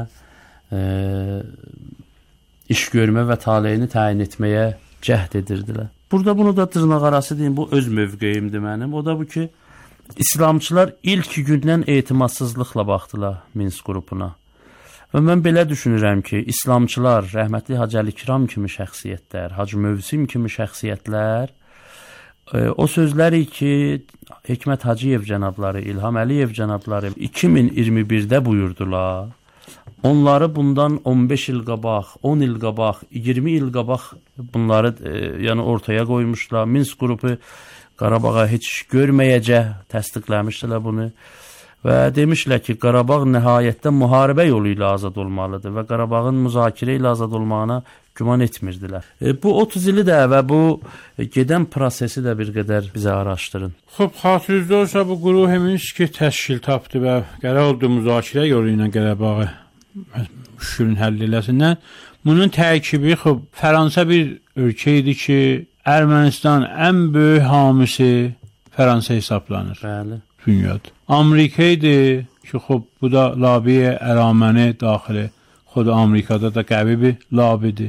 iş görmə və taleyini təyin etməyə cəhd edirdilər. Burada bunu da dırnaqarası deyim, bu öz mövqeyimdir mənim. O da bu ki, İslamçılar ilk gündən etimadsızlıqla baxdılar Minsk qrupuna. Və mən belə düşünürəm ki, İslamçılar, rəhmətli Hacı Əlikram kimi şəxsiyyətlər, Hacı Mövsim kimi şəxsiyyətlər, o sözləri ki, Hikmət Hacıyev cənabları, İlham Əliyev cənabları 2021-də buyurdular, onları bundan 15 il qabaq, 10 il qabaq, 20 il qabaq bunları yəni ortaya qoymuşlar. Minsk qrupu Qarabağa heç görməyəcək, təsdiqləmişdilər bunu və demişlər ki, Qarabağ nəhayətdə müharibə yolu ilə azad olmalıdır və Qarabağın müzakirə ilə azad olmağına güman etmirdilər. Bu 30 ili də və bu gedən prosesi də bir qədər bizə araşdırın. Xub, xatirinizdə olsa bu quruh Minski təşkil tapdı və qərar oldu müzakirə yolu ilə Qarabağı müşkülün həll eləsindən. Bunun tərkibi, xub, Fransa bir ölkə idi ki, Ermənistan ən böyük hamisi Fransa hesablanır. Bəli. Dünyada. Amerika idi ki, xub, bu da labiyə əraməni daxili, xud Amerikada da qəvi bir labidir.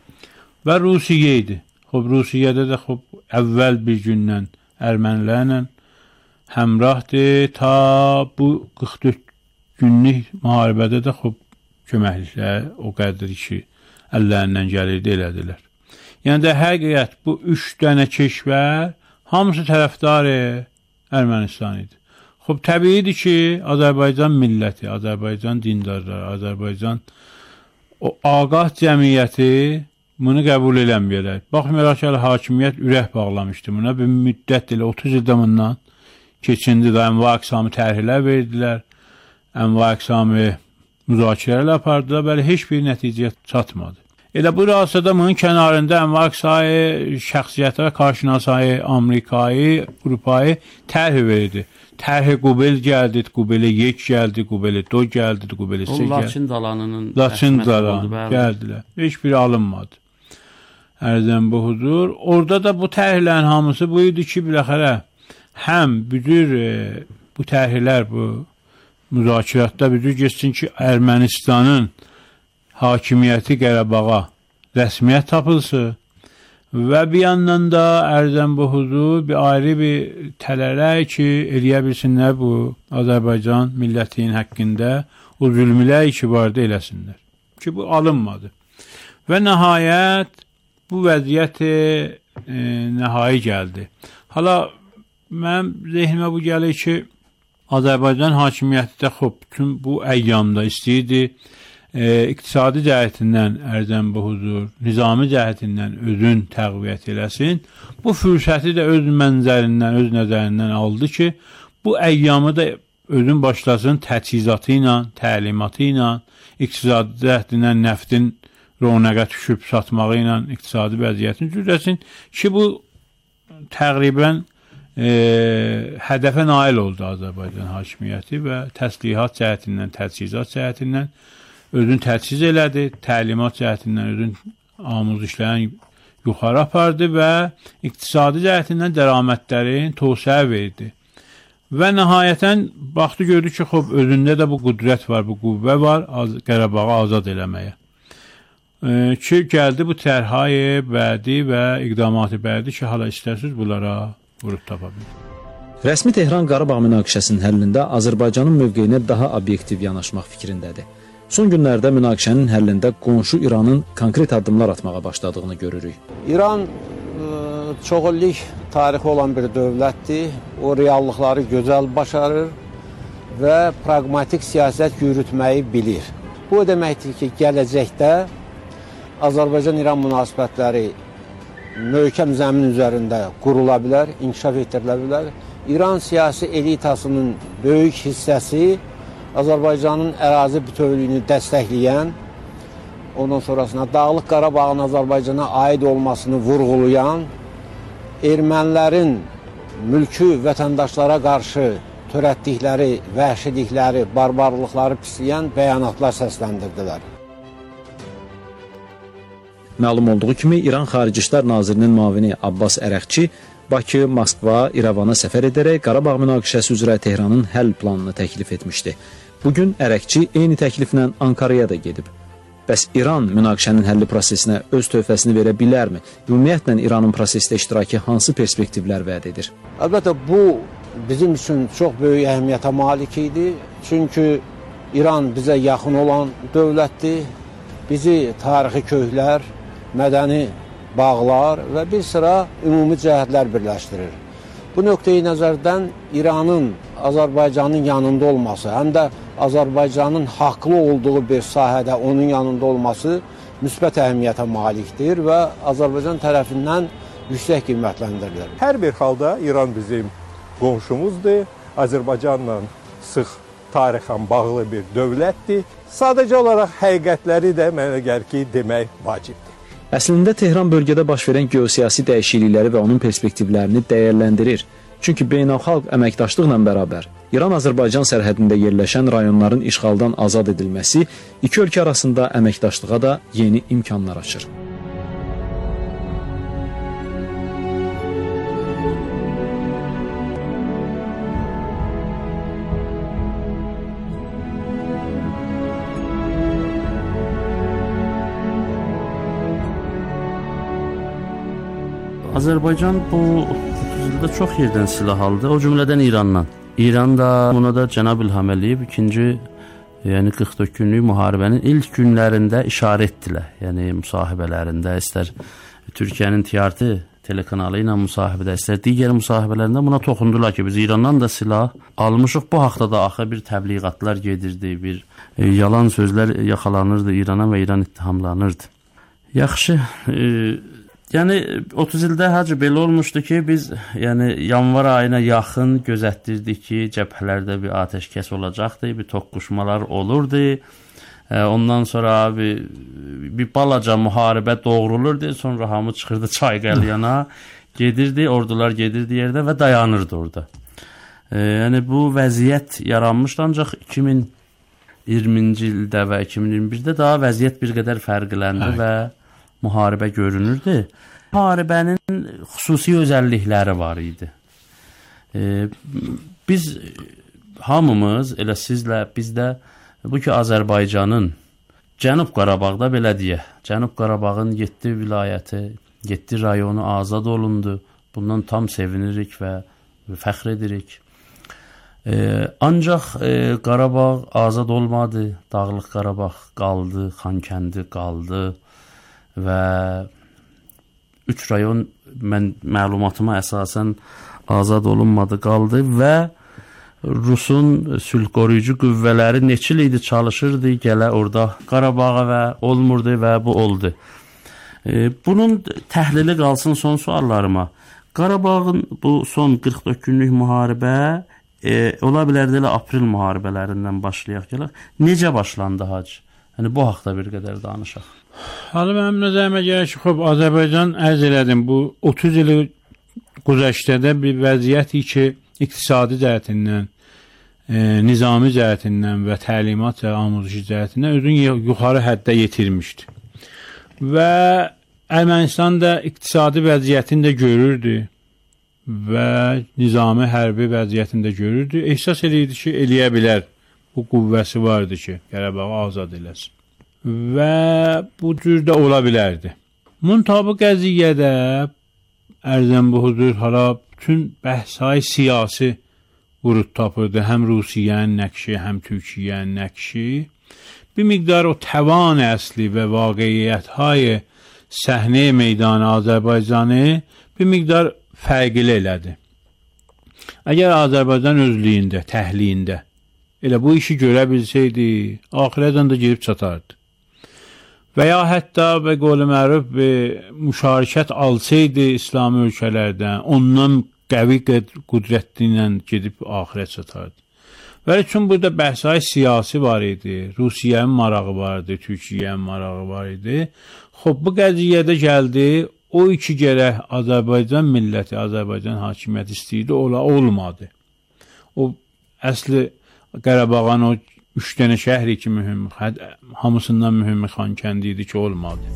Və Rusiya idi. Xub, Rusiyada da xub, əvvəl bir gündən ermənilərlə həmrahdır, ta bu 44 günlük müharibədə də xub, köməkliklər o qədər ki, əllərindən gəlirdi, elədilər. Yəni də həqiqət bu 3 dənə keşvər hamısı tərəfdarı Ermənistan idi. Xub, təbiidir ki, Azərbaycan milləti, Azərbaycan dindarları, Azərbaycan o ağah cəmiyyəti bunu qəbul eləməyərək. Baxmayaraq ki, hakimiyyət ürək bağlamışdı buna. Bir müddət ilə 30 ildə bundan keçindi də ənva əqsamı tərhilər verdilər, ənva əqsamı müzakirələr apardılar, bəli, heç bir nəticəyə çatmadı. Elə bu rasada bunun kənarında ənva əqsayı şəxsiyyətə və qarşınasayı Amerikayı, Qrupayı tərh verdi. Tərh Qubel gəldi, Qubeli Yek gəldi, Qubeli Do gəldi, Qubeli Se gəldi. Laçın dalanının Laçın dalanı gəldilər. Heç biri alınmadı. Ərzən bu hudur. Orada da bu tərhlərin hamısı bu idi ki, biləxərə həm büdür bu tərhlər, bu müzakirətdə büdür geçsin ki, Ermənistanın hakimiyyəti Qərabağa rəsmiyyət tapılsı və bir yandan da ərzən bu hudur bir ayrı bir tələrək ki, eləyə bilsinlər bu Azərbaycan millətinin həqqində o zülmülər ki, vardı eləsinlər. Ki, bu alınmadı. Və nəhayət bu vəziyyət nəhai gəldi. Hala, mənim zehnimə bu gəlir ki, Azərbaycan hakimiyyəti də bütün bu əyyamda istəyirdi, iqtisadi cəhətindən ərzən bu huzur, nizami cəhətindən özün təqviyyət eləsin. Bu fürsəti də öz mənzərindən, öz nəzərindən aldı ki, bu əyyamı da özün başlasın təchizatı ilə, təlimatı ilə, iqtisadi cəhətindən nəftin ronaqa düşüb satmağı ilə iqtisadi vəziyyətini cüzəsin ki, bu təqribən hədəfə nail oldu Azərbaycan hakimiyyəti və təslihat cəhətindən, təchizat cəhətindən özün təchiz elədi, təlimat cəhətindən özün amuzişlərini yuxarı apardı və iqtisadi cəhətindən dəramətlərin tövsiyə verdi. Və nəhayətən baxdı gördü ki, xub, özündə də bu qüdrət var, bu qüvvə var Qərabağı azad eləməyə. Ki, gəldi bu tərhayı bədi və iqdamatı bədi ki, hala istərsiniz bunlara vurub tapa bilir. Rəsmi Tehran Qarabağ münaqişəsinin həllində Azərbaycanın mövqeyinə daha obyektiv yanaşmaq fikrindədir. Son günlərdə münaqişənin həllində qonşu İranın konkret addımlar atmağa başladığını görürük. İran çoxillik tarixi olan bir dövlətdir. O reallıqları gözəl başarır və praqmatik siyasət yürütməyi bilir. Bu o deməkdir ki, gələcəkdə Azərbaycan-İran münasibətləri möhkəm zəmin üzərində qurula bilər, inkişaf etdirilə bilər. İran siyasi elitasının böyük hissəsi Azərbaycanın ərazi bütövlüyünü dəstəkləyən, ondan sonrasında Dağlıq Qarabağın Azərbaycana aid olmasını vurğulayan, ermənilərin mülkü vətəndaşlara qarşı törətdikləri vəhşilikləri, barbarlıqları pisləyən bəyanatlar səsləndirdilər. Məlum olduğu kimi, İran Xarici İşlər Nazirinin müavini Abbas Ərəqçi Bakı, Moskva, İrəvana səfər edərək Qarabağ münaqişəsi üzrə Tehranın həll planını təklif etmişdi. Bugün Ərəqçi eyni təkliflə Ankaraya da gedib. Bəs İran münaqişənin həlli prosesinə öz töhfəsini verə bilərmi? Ümumiyyətlə İranın prosesdə iştirakı hansı perspektivlər vəd edir? Əlbəttə, bu bizim üçün çox böyük əhəmiyyətə malik idi. Çünki İran bizə yaxın olan dövlətdir. Bizi tarixi köklər, mədəni bağlar və bir sıra ümumi cəhətlər birləşdirir. Bu nöqteyi nəzərdən İranın Azərbaycanın yanında olması, həm də Azərbaycanın haqlı olduğu bir sahədə onun yanında olması müsbət əhəmiyyətə malikdir və Azərbaycan tərəfindən yüksək qiymətləndirilir. Hər bir halda İran bizim qonşumuzdur, Azərbaycanla sıx tarixən bağlı bir dövlətdir. Sadəcə olaraq həqiqətləri də mənə gəlir ki, demək vacibdir. Əslində Tehran bölgədə baş verən geosiyasi dəyişiklikləri və onun perspektivlərini dəyərləndirir. Çünki beynəlxalq əməkdaşlıqla bərabər İran-Azərbaycan sərhədində yerləşən rayonların işğaldan azad edilməsi iki ölkə arasında əməkdaşlığa da yeni imkanlar açır. Azərbaycan bu 30 ildə çox yerdən silah aldı, o cümlədən İrandan. İran da buna da Cənab İlham Əliyev ikinci, yəni 44 günlük müharibənin ilk günlərində işarə etdilər. Yəni müsahibələrində, istər Türkiyənin TRT telekanalı ilə müsahibədə, istər digər müsahibələrində buna toxundular ki, biz İrandan da silah almışıq. Bu haqda da axı bir təbliğatlar gedirdi, bir yalan sözlər yaxalanırdı İrana və İran ittihamlanırdı. Yaxşı, yəni 30 ildə hacı belə olmuşdu ki, biz yəni yanvar ayına yaxın gözətdirdik ki, cəbhələrdə bir atəşkəs olacaqdı, bir toqquşmalar olurdu. Ondan sonra bir balaca müharibə doğrulurdu, sonra hamı çıxırdı çay qəlyana, gedirdi, ordular gedirdi yerdə və dayanırdı orada. Yəni bu vəziyyət yaranmışdı, ancaq 2020-ci ildə və 2021-də daha vəziyyət bir qədər fərqləndi və müharibə görünürdü. Müharibənin xüsusi özəllikləri var idi. Biz hamımız, elə sizlə, biz də bu ki Azərbaycanın Cənub Qarabağda belə deyək, Cənub Qarabağın 7 vilayəti, 7 rayonu azad olundu. Bundan tam sevinirik və fəxr edirik. Ancaq Qarabağ azad olmadı, Dağlıq Qarabağ qaldı, Xankəndi qaldı və 3 rayon mən məlumatıma əsasən azad olunmadı, qaldı və Rusun sülh qoruyucu qüvvələri neçə il idi çalışırdı gələ orada Qarabağa və olmurdu və bu oldu. Bunun təhlili qalsın son suallarıma. Qarabağın bu son 44 günlük müharibə ola bilərdi elə aprel müharibələrindən başlayaq gələk. Necə başlandı hacı? Yəni bu haqda bir qədər danışaq. Halı mənim nəzərimə gəlir ki, Azərbaycan ərz elədim, bu 30 ili güzəştədə bir vəziyyəti ki, iqtisadi cəhətindən, nizami cəhətindən və təlimat və amuzişi cəhətindən özünü yuxarı həddə yetirmişdi. Və Ermənistan da iqtisadi vəziyyətini də görürdü və nizami hərbi vəziyyətini də görürdü. Ehsas edirdi ki, eləyə bilər. Bu qüvvəsi vardı ki, Qərabağı azad eləsin. Və bu cür də ola bilərdi. Muntabı qəziyyədə ərzən bu huzur hala bütün bəhsay siyasi vurud tapırdı. Həm Rusiyyənin nəqşi, həm Türkiyənin nəqşi. Bir miqdar o təvan əsli və vaqiyyətهای səhnə meydanı Azərbaycanı bir miqdar fərqli elədi. Əgər Azərbaycan özlüyündə, təhliyində elə bu işi görə bilsəydi, axirətən də girib çatardı. Və ya hətta və qol-i məruf müşarikət alsaydı İslami ölkələrdən, ondan qəvi qüdrətli ilə gedib axirət çatardı. Və üçün burada bəhsay siyasi var idi, Rusiyənin marağı var idi, Türkiyənin marağı var idi. Xob, bu qəziyyədə gəldi, o iki gərək Azərbaycan milləti, Azərbaycan hakimiyyəti istəyirdi, olmadı. O əsli Qarabağın o 3 dənə şəhri ki mühüm, hamısından mühüm Xankəndi idi ki, olmadı.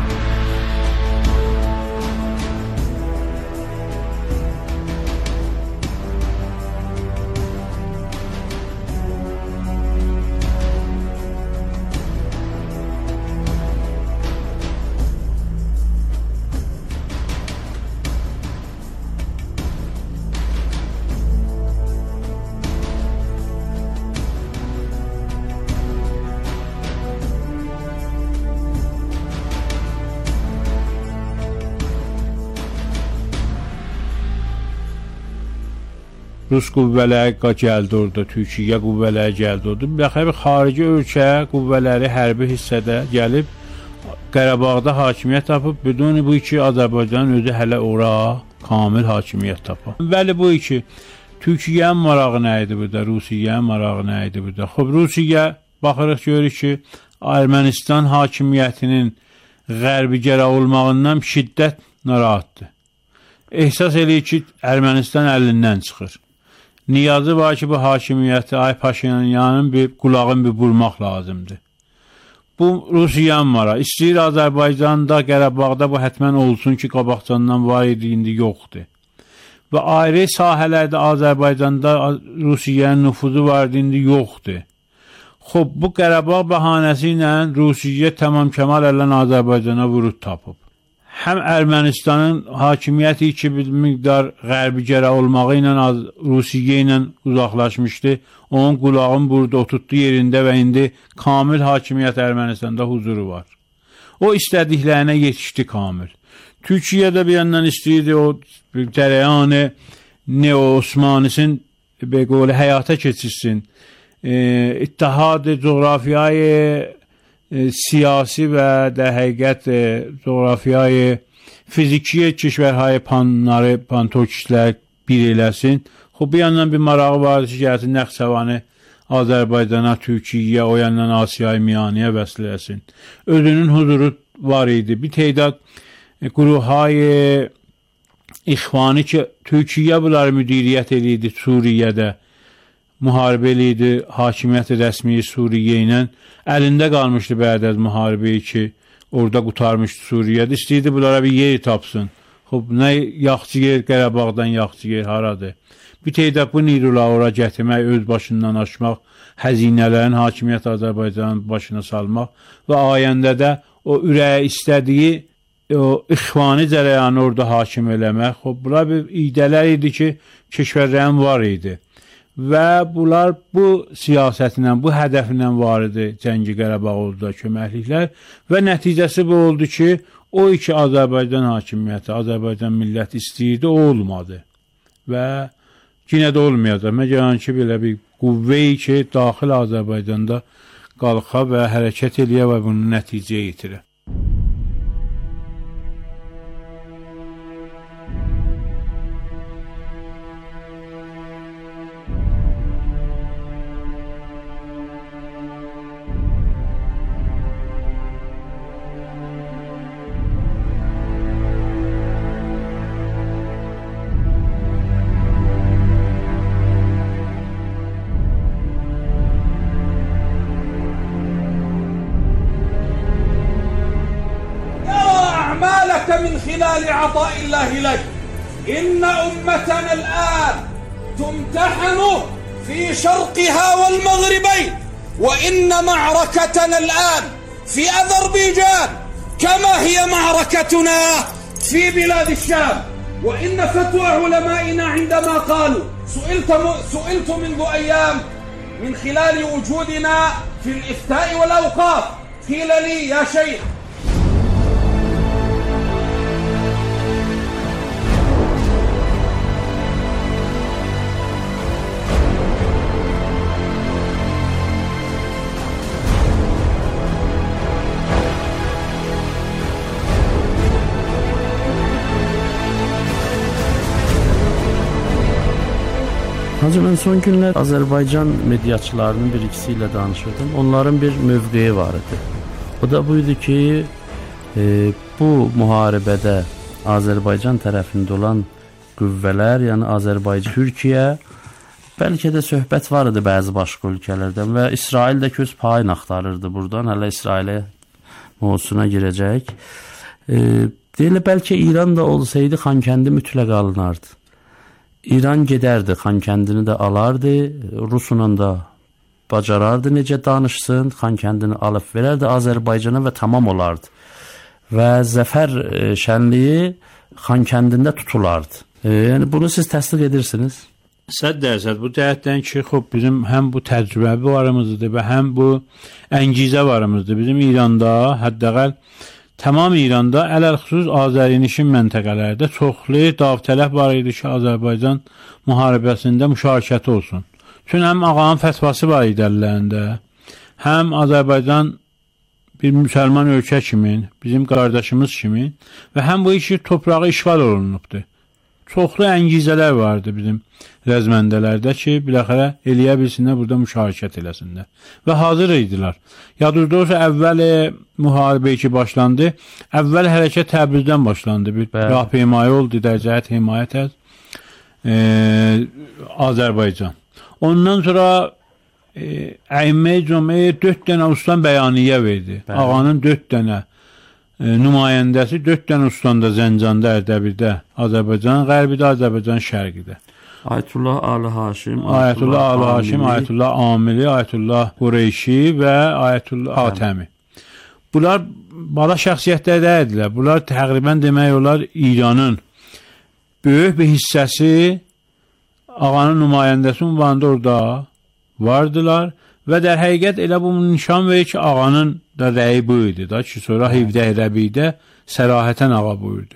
Rus qüvvələri gəldi orada, Türkiyə qüvvələri gəldi orada. Bəxəbə xarici ölkə qüvvələri hərbi hissədə gəlib Qarabağda hakimiyyət tapıb, biduni bu iki Azərbaycanın özü hələ ora kamil hakimiyyət tapıb. Bəli bu iki Türkiyənin marağı nə idi burada, Rusiyənin marağı nə idi burada. Xob, Rusiya baxırıq görür ki, Ermənistan hakimiyyətinin qərbigərə olmağından şiddət narahatdır. Ehsas eləyir ki, Ermənistan əlindən çıxır. Niyazı var ki, bu hakimiyyəti Paşinyanın qulağını bir vurmaq lazımdır. Bu Rusiyanın marağı. İstəyir Azərbaycanda, Qarabağda bu hətmən olsun ki, qabaqcandan var idi, indi yoxdur. Və ayrı sahələrdə Azərbaycanda Rusiyanın nüfuzu vardı, indi yoxdur. Xob, bu Qarabağ bəhanəsi ilə Rusiya tamam kəmal ələn Azərbaycana vurud tapıb. Həm Ermənistanın hakimiyyəti ki, bir miqdar qərbigərə olmağı ilə Rusiya ilə uzaqlaşmışdı. Onun qulağın burada oturtduğu yerində və indi kamil hakimiyyət Ermənistanda huzuru var. O istədiklərinə yetişdi kamil. Türkiyə də bir yandan istəyirdi o cərəyanı Neo-Osmanisin qolu həyata keçirsin. İttihad coğrafiyayı siyasi və də həqiqət coğrafiyayı fiziki kişvərhayı pantokislər bir eləsin. Xob, bir yandan bir marağı vardı ki, gəlsin Nəxçəvanı Azərbaycana, Türkiyə, o yandan Asiyayı Miyaniyə vəsl eləsin. Özünün huzuru var idi. Bir teydad quruhayı İxvani ki, Türkiyə bunları müdiriyyət edirdi Suriyədə. Müharibə eləydi, hakimiyyət rəsmi Suriyə ilə əlində qalmışdı bəd az müharibəyi ki, orada qutarmışdı Suriyədə. İstəyirdi bunlara bir yer tapsın. Xob, nə yaxçı yer, Qarabağdan yaxçı yer haradır? Bir teydad bu nidula ora gətirmək, öz başından aşmaq, həzinələrin hakimiyyət Azərbaycanın başına salmaq və ayəndə də o ürəyə istədiyi o İxvani cərəyanı orada hakim eləmək. Xob, bunlar bir idələr idi ki, keşvərlərin var idi. Və bunlar bu siyasətlə, bu hədəflə var idi Cəngi Qarabağ oldu köməkliklər və nəticəsi bu oldu ki, o iki Azərbaycan hakimiyyəti, Azərbaycan milləti istəyirdi, o olmadı və yenə də olmayacaq. Məgər ki, belə bir qüvvəyi ki, daxil Azərbaycanda qalxa və hərəkət eləyə və bunu nəticəyə yetirir. من خلال عطاء الله لك إن أمتنا الآن تمتحن في شرقها والمغربين وإن معركتنا الآن في أذربيجان كما هي معركتنا في بلاد الشام. وإن فتوى علمائنا عندما قالوا سئلت منذ أيام من خلال وجودنا في الإفتاء والأوقاف قيل لي يا شيخ Hacı, mən son günlər Azərbaycan mediaçılarının bir ikisi ilə danışırdım. Onların bir mövqeyi var idi. O da buydu ki, bu müharibədə Azərbaycan tərəfində olan qüvvələr, yəni Azərbaycan, Türkiyə, bəlkə də söhbət var idi bəzi başqa ölkələrdən və İsrail də öz payını axtarırdı buradan, hələ İsrailə mövzusuna girəcək. Deyilə, bəlkə İran da olsaydı Xankəndi mütləq alınardı. İran gedərdi, Xankəndini də alardı, Rusla da bacarardı necə danışsın, Xankəndini alıb verərdi Azərbaycana və tamam olardı. Və zəfər şənliyi Xankəndində tutulardı. Yəni bunu siz təsdiq edirsiniz? 100% bu cəhətdən ki, bizim həm bu təcrübə varımızdır və həm bu əngizə varımızdır. Bizim İranda, həddəqəl tamam İranda, ələl-xüsus Azərinişin məntəqələrdə çoxlu davtələb var idi ki, Azərbaycan müharibəsində müşarikəti olsun. Çünki həm ağanın fətvası var idi əllərində, həm Azərbaycan bir müsəlman ölkə kimi, bizim qardaşımız kimi və həm bu iki torpağı işğal olunubdur. Çoxlu əngizələr vardı bizim rəzməndələrdə ki, biləxərə eləyə bilsinlər, burada müşarikət eləsinlər. Və hazır idilər. Yadınızda olsa, əvvəl müharibə ki başlandı, əvvəl hərəkət Təbrizdən başlandı. Bir rahpeymayı oldu, dərcəhət himayət Azərbaycan. Ondan sonra Əimmə-i Cümə 4 dənə ustan bəyaniyyə verdi. Ağanın 4 dənə nümayəndəsi 4 dənə ustandə Zəncanda, Ərdəbildə, Azərbaycan qərbidə, Azərbaycan şərqidə. Ayətullah Ali Haşim, Ayətullah Amili, Ayətullah Qureyşi və Ayətullah Hatəmi. Bunlar bala şəxsiyyətlər idilər. Bunlar təqribən demək olar İranın böyük bir hissəsi ağanın nümayəndəsi ünvanında orada vardılar və der həqiqət elə bu nişan verir ki, ağanın da rəyi bu idi da ki, sonra Hivdə Ərəbidə sərahətən ağa buyurdu.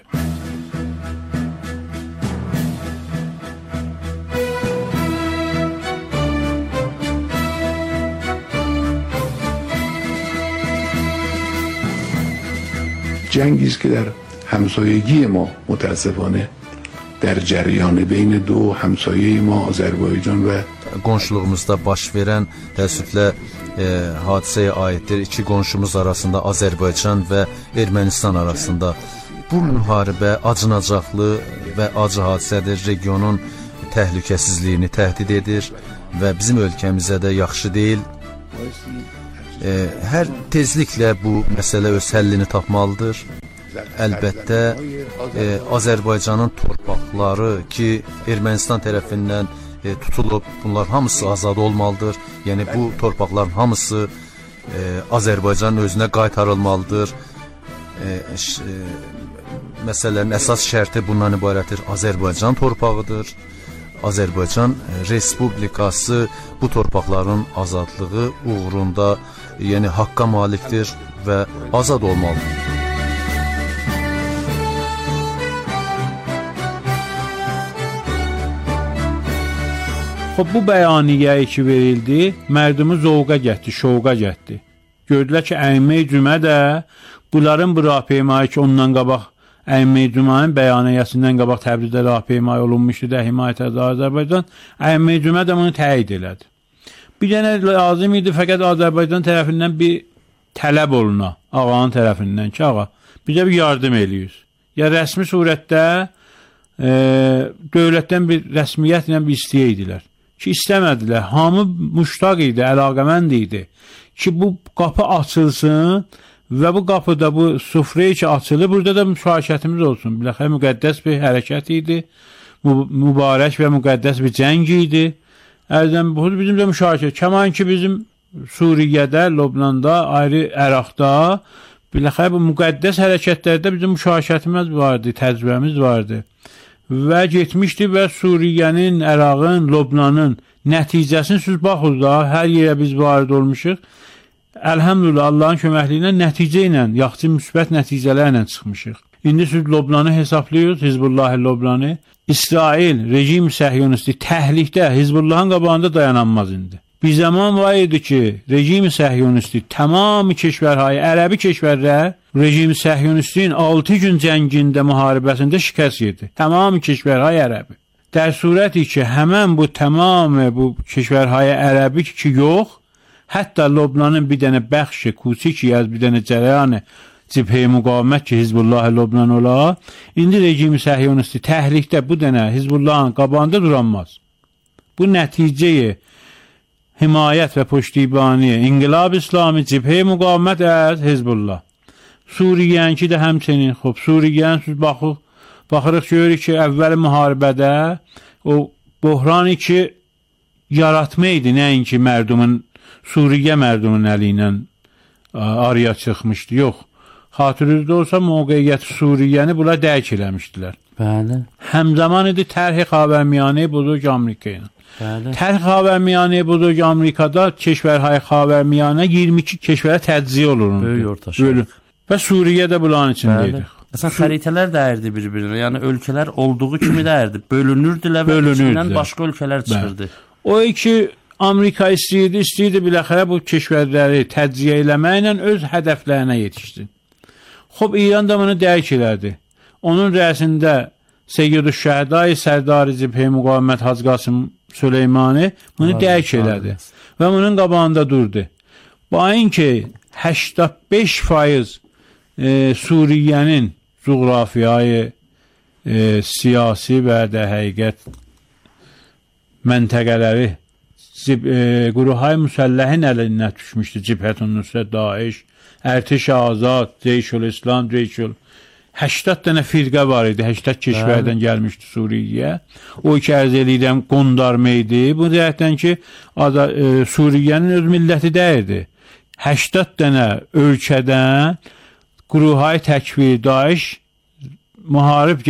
جنگی است که در همسایگی ما متاسفانه در جریان بین دو همسایه ما آذربایجان و qonşuluğumuzda baş verən təəssüflə hadisəyə aiddir. İki qonşumuz arasında Azərbaycan və Ermənistan arasında. Bu müharibə acınacaqlı və acı hadisədir. Regionun təhlükəsizliyini təhdid edir və bizim ölkəmizə də yaxşı deyil. Hər tezliklə bu məsələ öz həllini tapmalıdır. Əlbəttə, Azərbaycanın torpaqları ki, Ermənistan tərəfindən tutulub, bunlar hamısı azad olmalıdır. Yəni bu torpaqların hamısı Azərbaycanın özünə qaytarılmalıdır. Məsələnin əsas şərti bundan ibarətdir. Azərbaycan torpağıdır. Azərbaycan Respublikası bu torpaqların azadlığı uğrunda, yəni haqqa malikdir və azad olmalıdır. Bu bəyaniyyə ki verildi, mərdimi zovqa gətdi, şovqa gətdi. Gördülər ki, Əimmə-i Cümə də bunların bu rahpeymayı ki, ondan qabaq Əimmə-i Cümənin bəyaniyyəsindən qabaq Təbrizdə rahpeymayı olunmuşdu da himayət Azərbaycan, Əimmə-i Cümə də bunu təyid elədi. Bir dənə lazım idi, fəqət Azərbaycan tərəfindən bir tələb oluna, ağanın tərəfindən ki, ağa, bizə bir yardım eləyiz. Ya rəsmi surətdə dövlətdən bir rəsmiyyətlə bir istəyirdilər. Ki, istəmədilər. Hamı müştaq idi, əlaqəmənd idi. Ki, bu qapı açılsın və bu qapıda bu sufrəyə ki, açılır, burada da müşahikətimiz olsun. Biləxə, müqəddəs bir hərəkət idi, mübarək və müqəddəs bir cəng idi. Əldən bu, bizim də müşahikət. Kəman ki, bizim Suriyədə, Lobnanda, ayrı Əraqda, biləxə, bu müqəddəs hərəkətlərdə bizim müşahikətimiz vardı, təcrübəmiz vardı. Və getmişdi və Suriyənin, Ərağın, Lobnanın nəticəsini siz baxın da, hər yerə biz varid olmuşuq. Əlhəmdülillah, Allahın köməkliyi ilə nəticə ilə, yaxşı müsbət nəticələrlə çıxmışıq. İndi siz Lobnanı hesablayıyoruz, Hizbullahi Lobnanı. İsrail, rejim səhyonisti təhlikdə, Hizbullahın qabağında dayananmaz indi. Bir zaman var idi ki, rejim səhyonisti tamamı keşvərhayı, ərəbi keşvərlər, rejim səhyonistin 6 gün cəngində, müharibəsində şikəst yedi. Tamamı keşvərhayı ərəbi. در صورتی که həmən bu tamam bu کشورهای عربی ki yox, hətta Lübnanın bir dənə bəxşi کوچیکی از bir dənə cərəyan cibhə müqavimət ki Hizbullah Lübnan ola, indi rejimi səhyonisti təhrikdə bu dənə Hizbullahın qabağında duranmaz. Bu nəticəyi himayət və puştibani İnqilab İslami cibhə müqavimət az Hizbullah. Suriyənki də həmçinin, xub Suriyən siz baxırıq görürük ki, əvvəl müharibədə o buhranı ki yaratma idi, nəinki mərdumun, Suriyə mərdumun əli ilə araya çıxmışdı, yox. Xatırınızda olsa mövqeyyət Suriyəni bunlar dərk eləmişdilər. Bəli. Həmzaman idi tərh-i xavərmiyanə buzurg Amerika ilə. Bəli. Tərh xavərmiyanə buzurg Amerikada keşvərhay xavərmiyanə 22 keşvərə təciz olunurdu. Böyük ortaşıq. Və Suriyə də bunların içindeydi. Məsələn, xəritələr dəyirdi bir-birinə. Yəni ölkələr olduğu kimi dəyirdi. Bölünürdülər və içindən başqa ölkələr çıxırdı. O iki Amerika istəyirdi biləxərə bu keşvərləri təciz eləməklə öz hədəflərinə yetişdi. Xub İran da bunu dərk elədi. Onun rəisində Seyyid-ü Şəhədai Sərdar-ı Cibhə Müqavimət Hacı Qasım Süleymani bunu dərk elədi və bunun qabağında durdu. Bayın ki 85% Suriyənin coğrafiyayı, siyasi və də həqiqət məntəqələri quruhay müsəlləhin əlinə düşmüşdü. Cibhətun Nusrət, Daeş, Ərtiş Azad, Ceyşul İslam, Ceyşul 80 dənə firqə var idi, 80 keşvərdən gəlmişdi Suriyyə. O iki ərz eləyirəm qondarma idi. Bu cəhətdən ki, Suriyənin öz milləti dəyirdi. 80 dənə ölkədən Quruhay Təkvir, Daeş müharib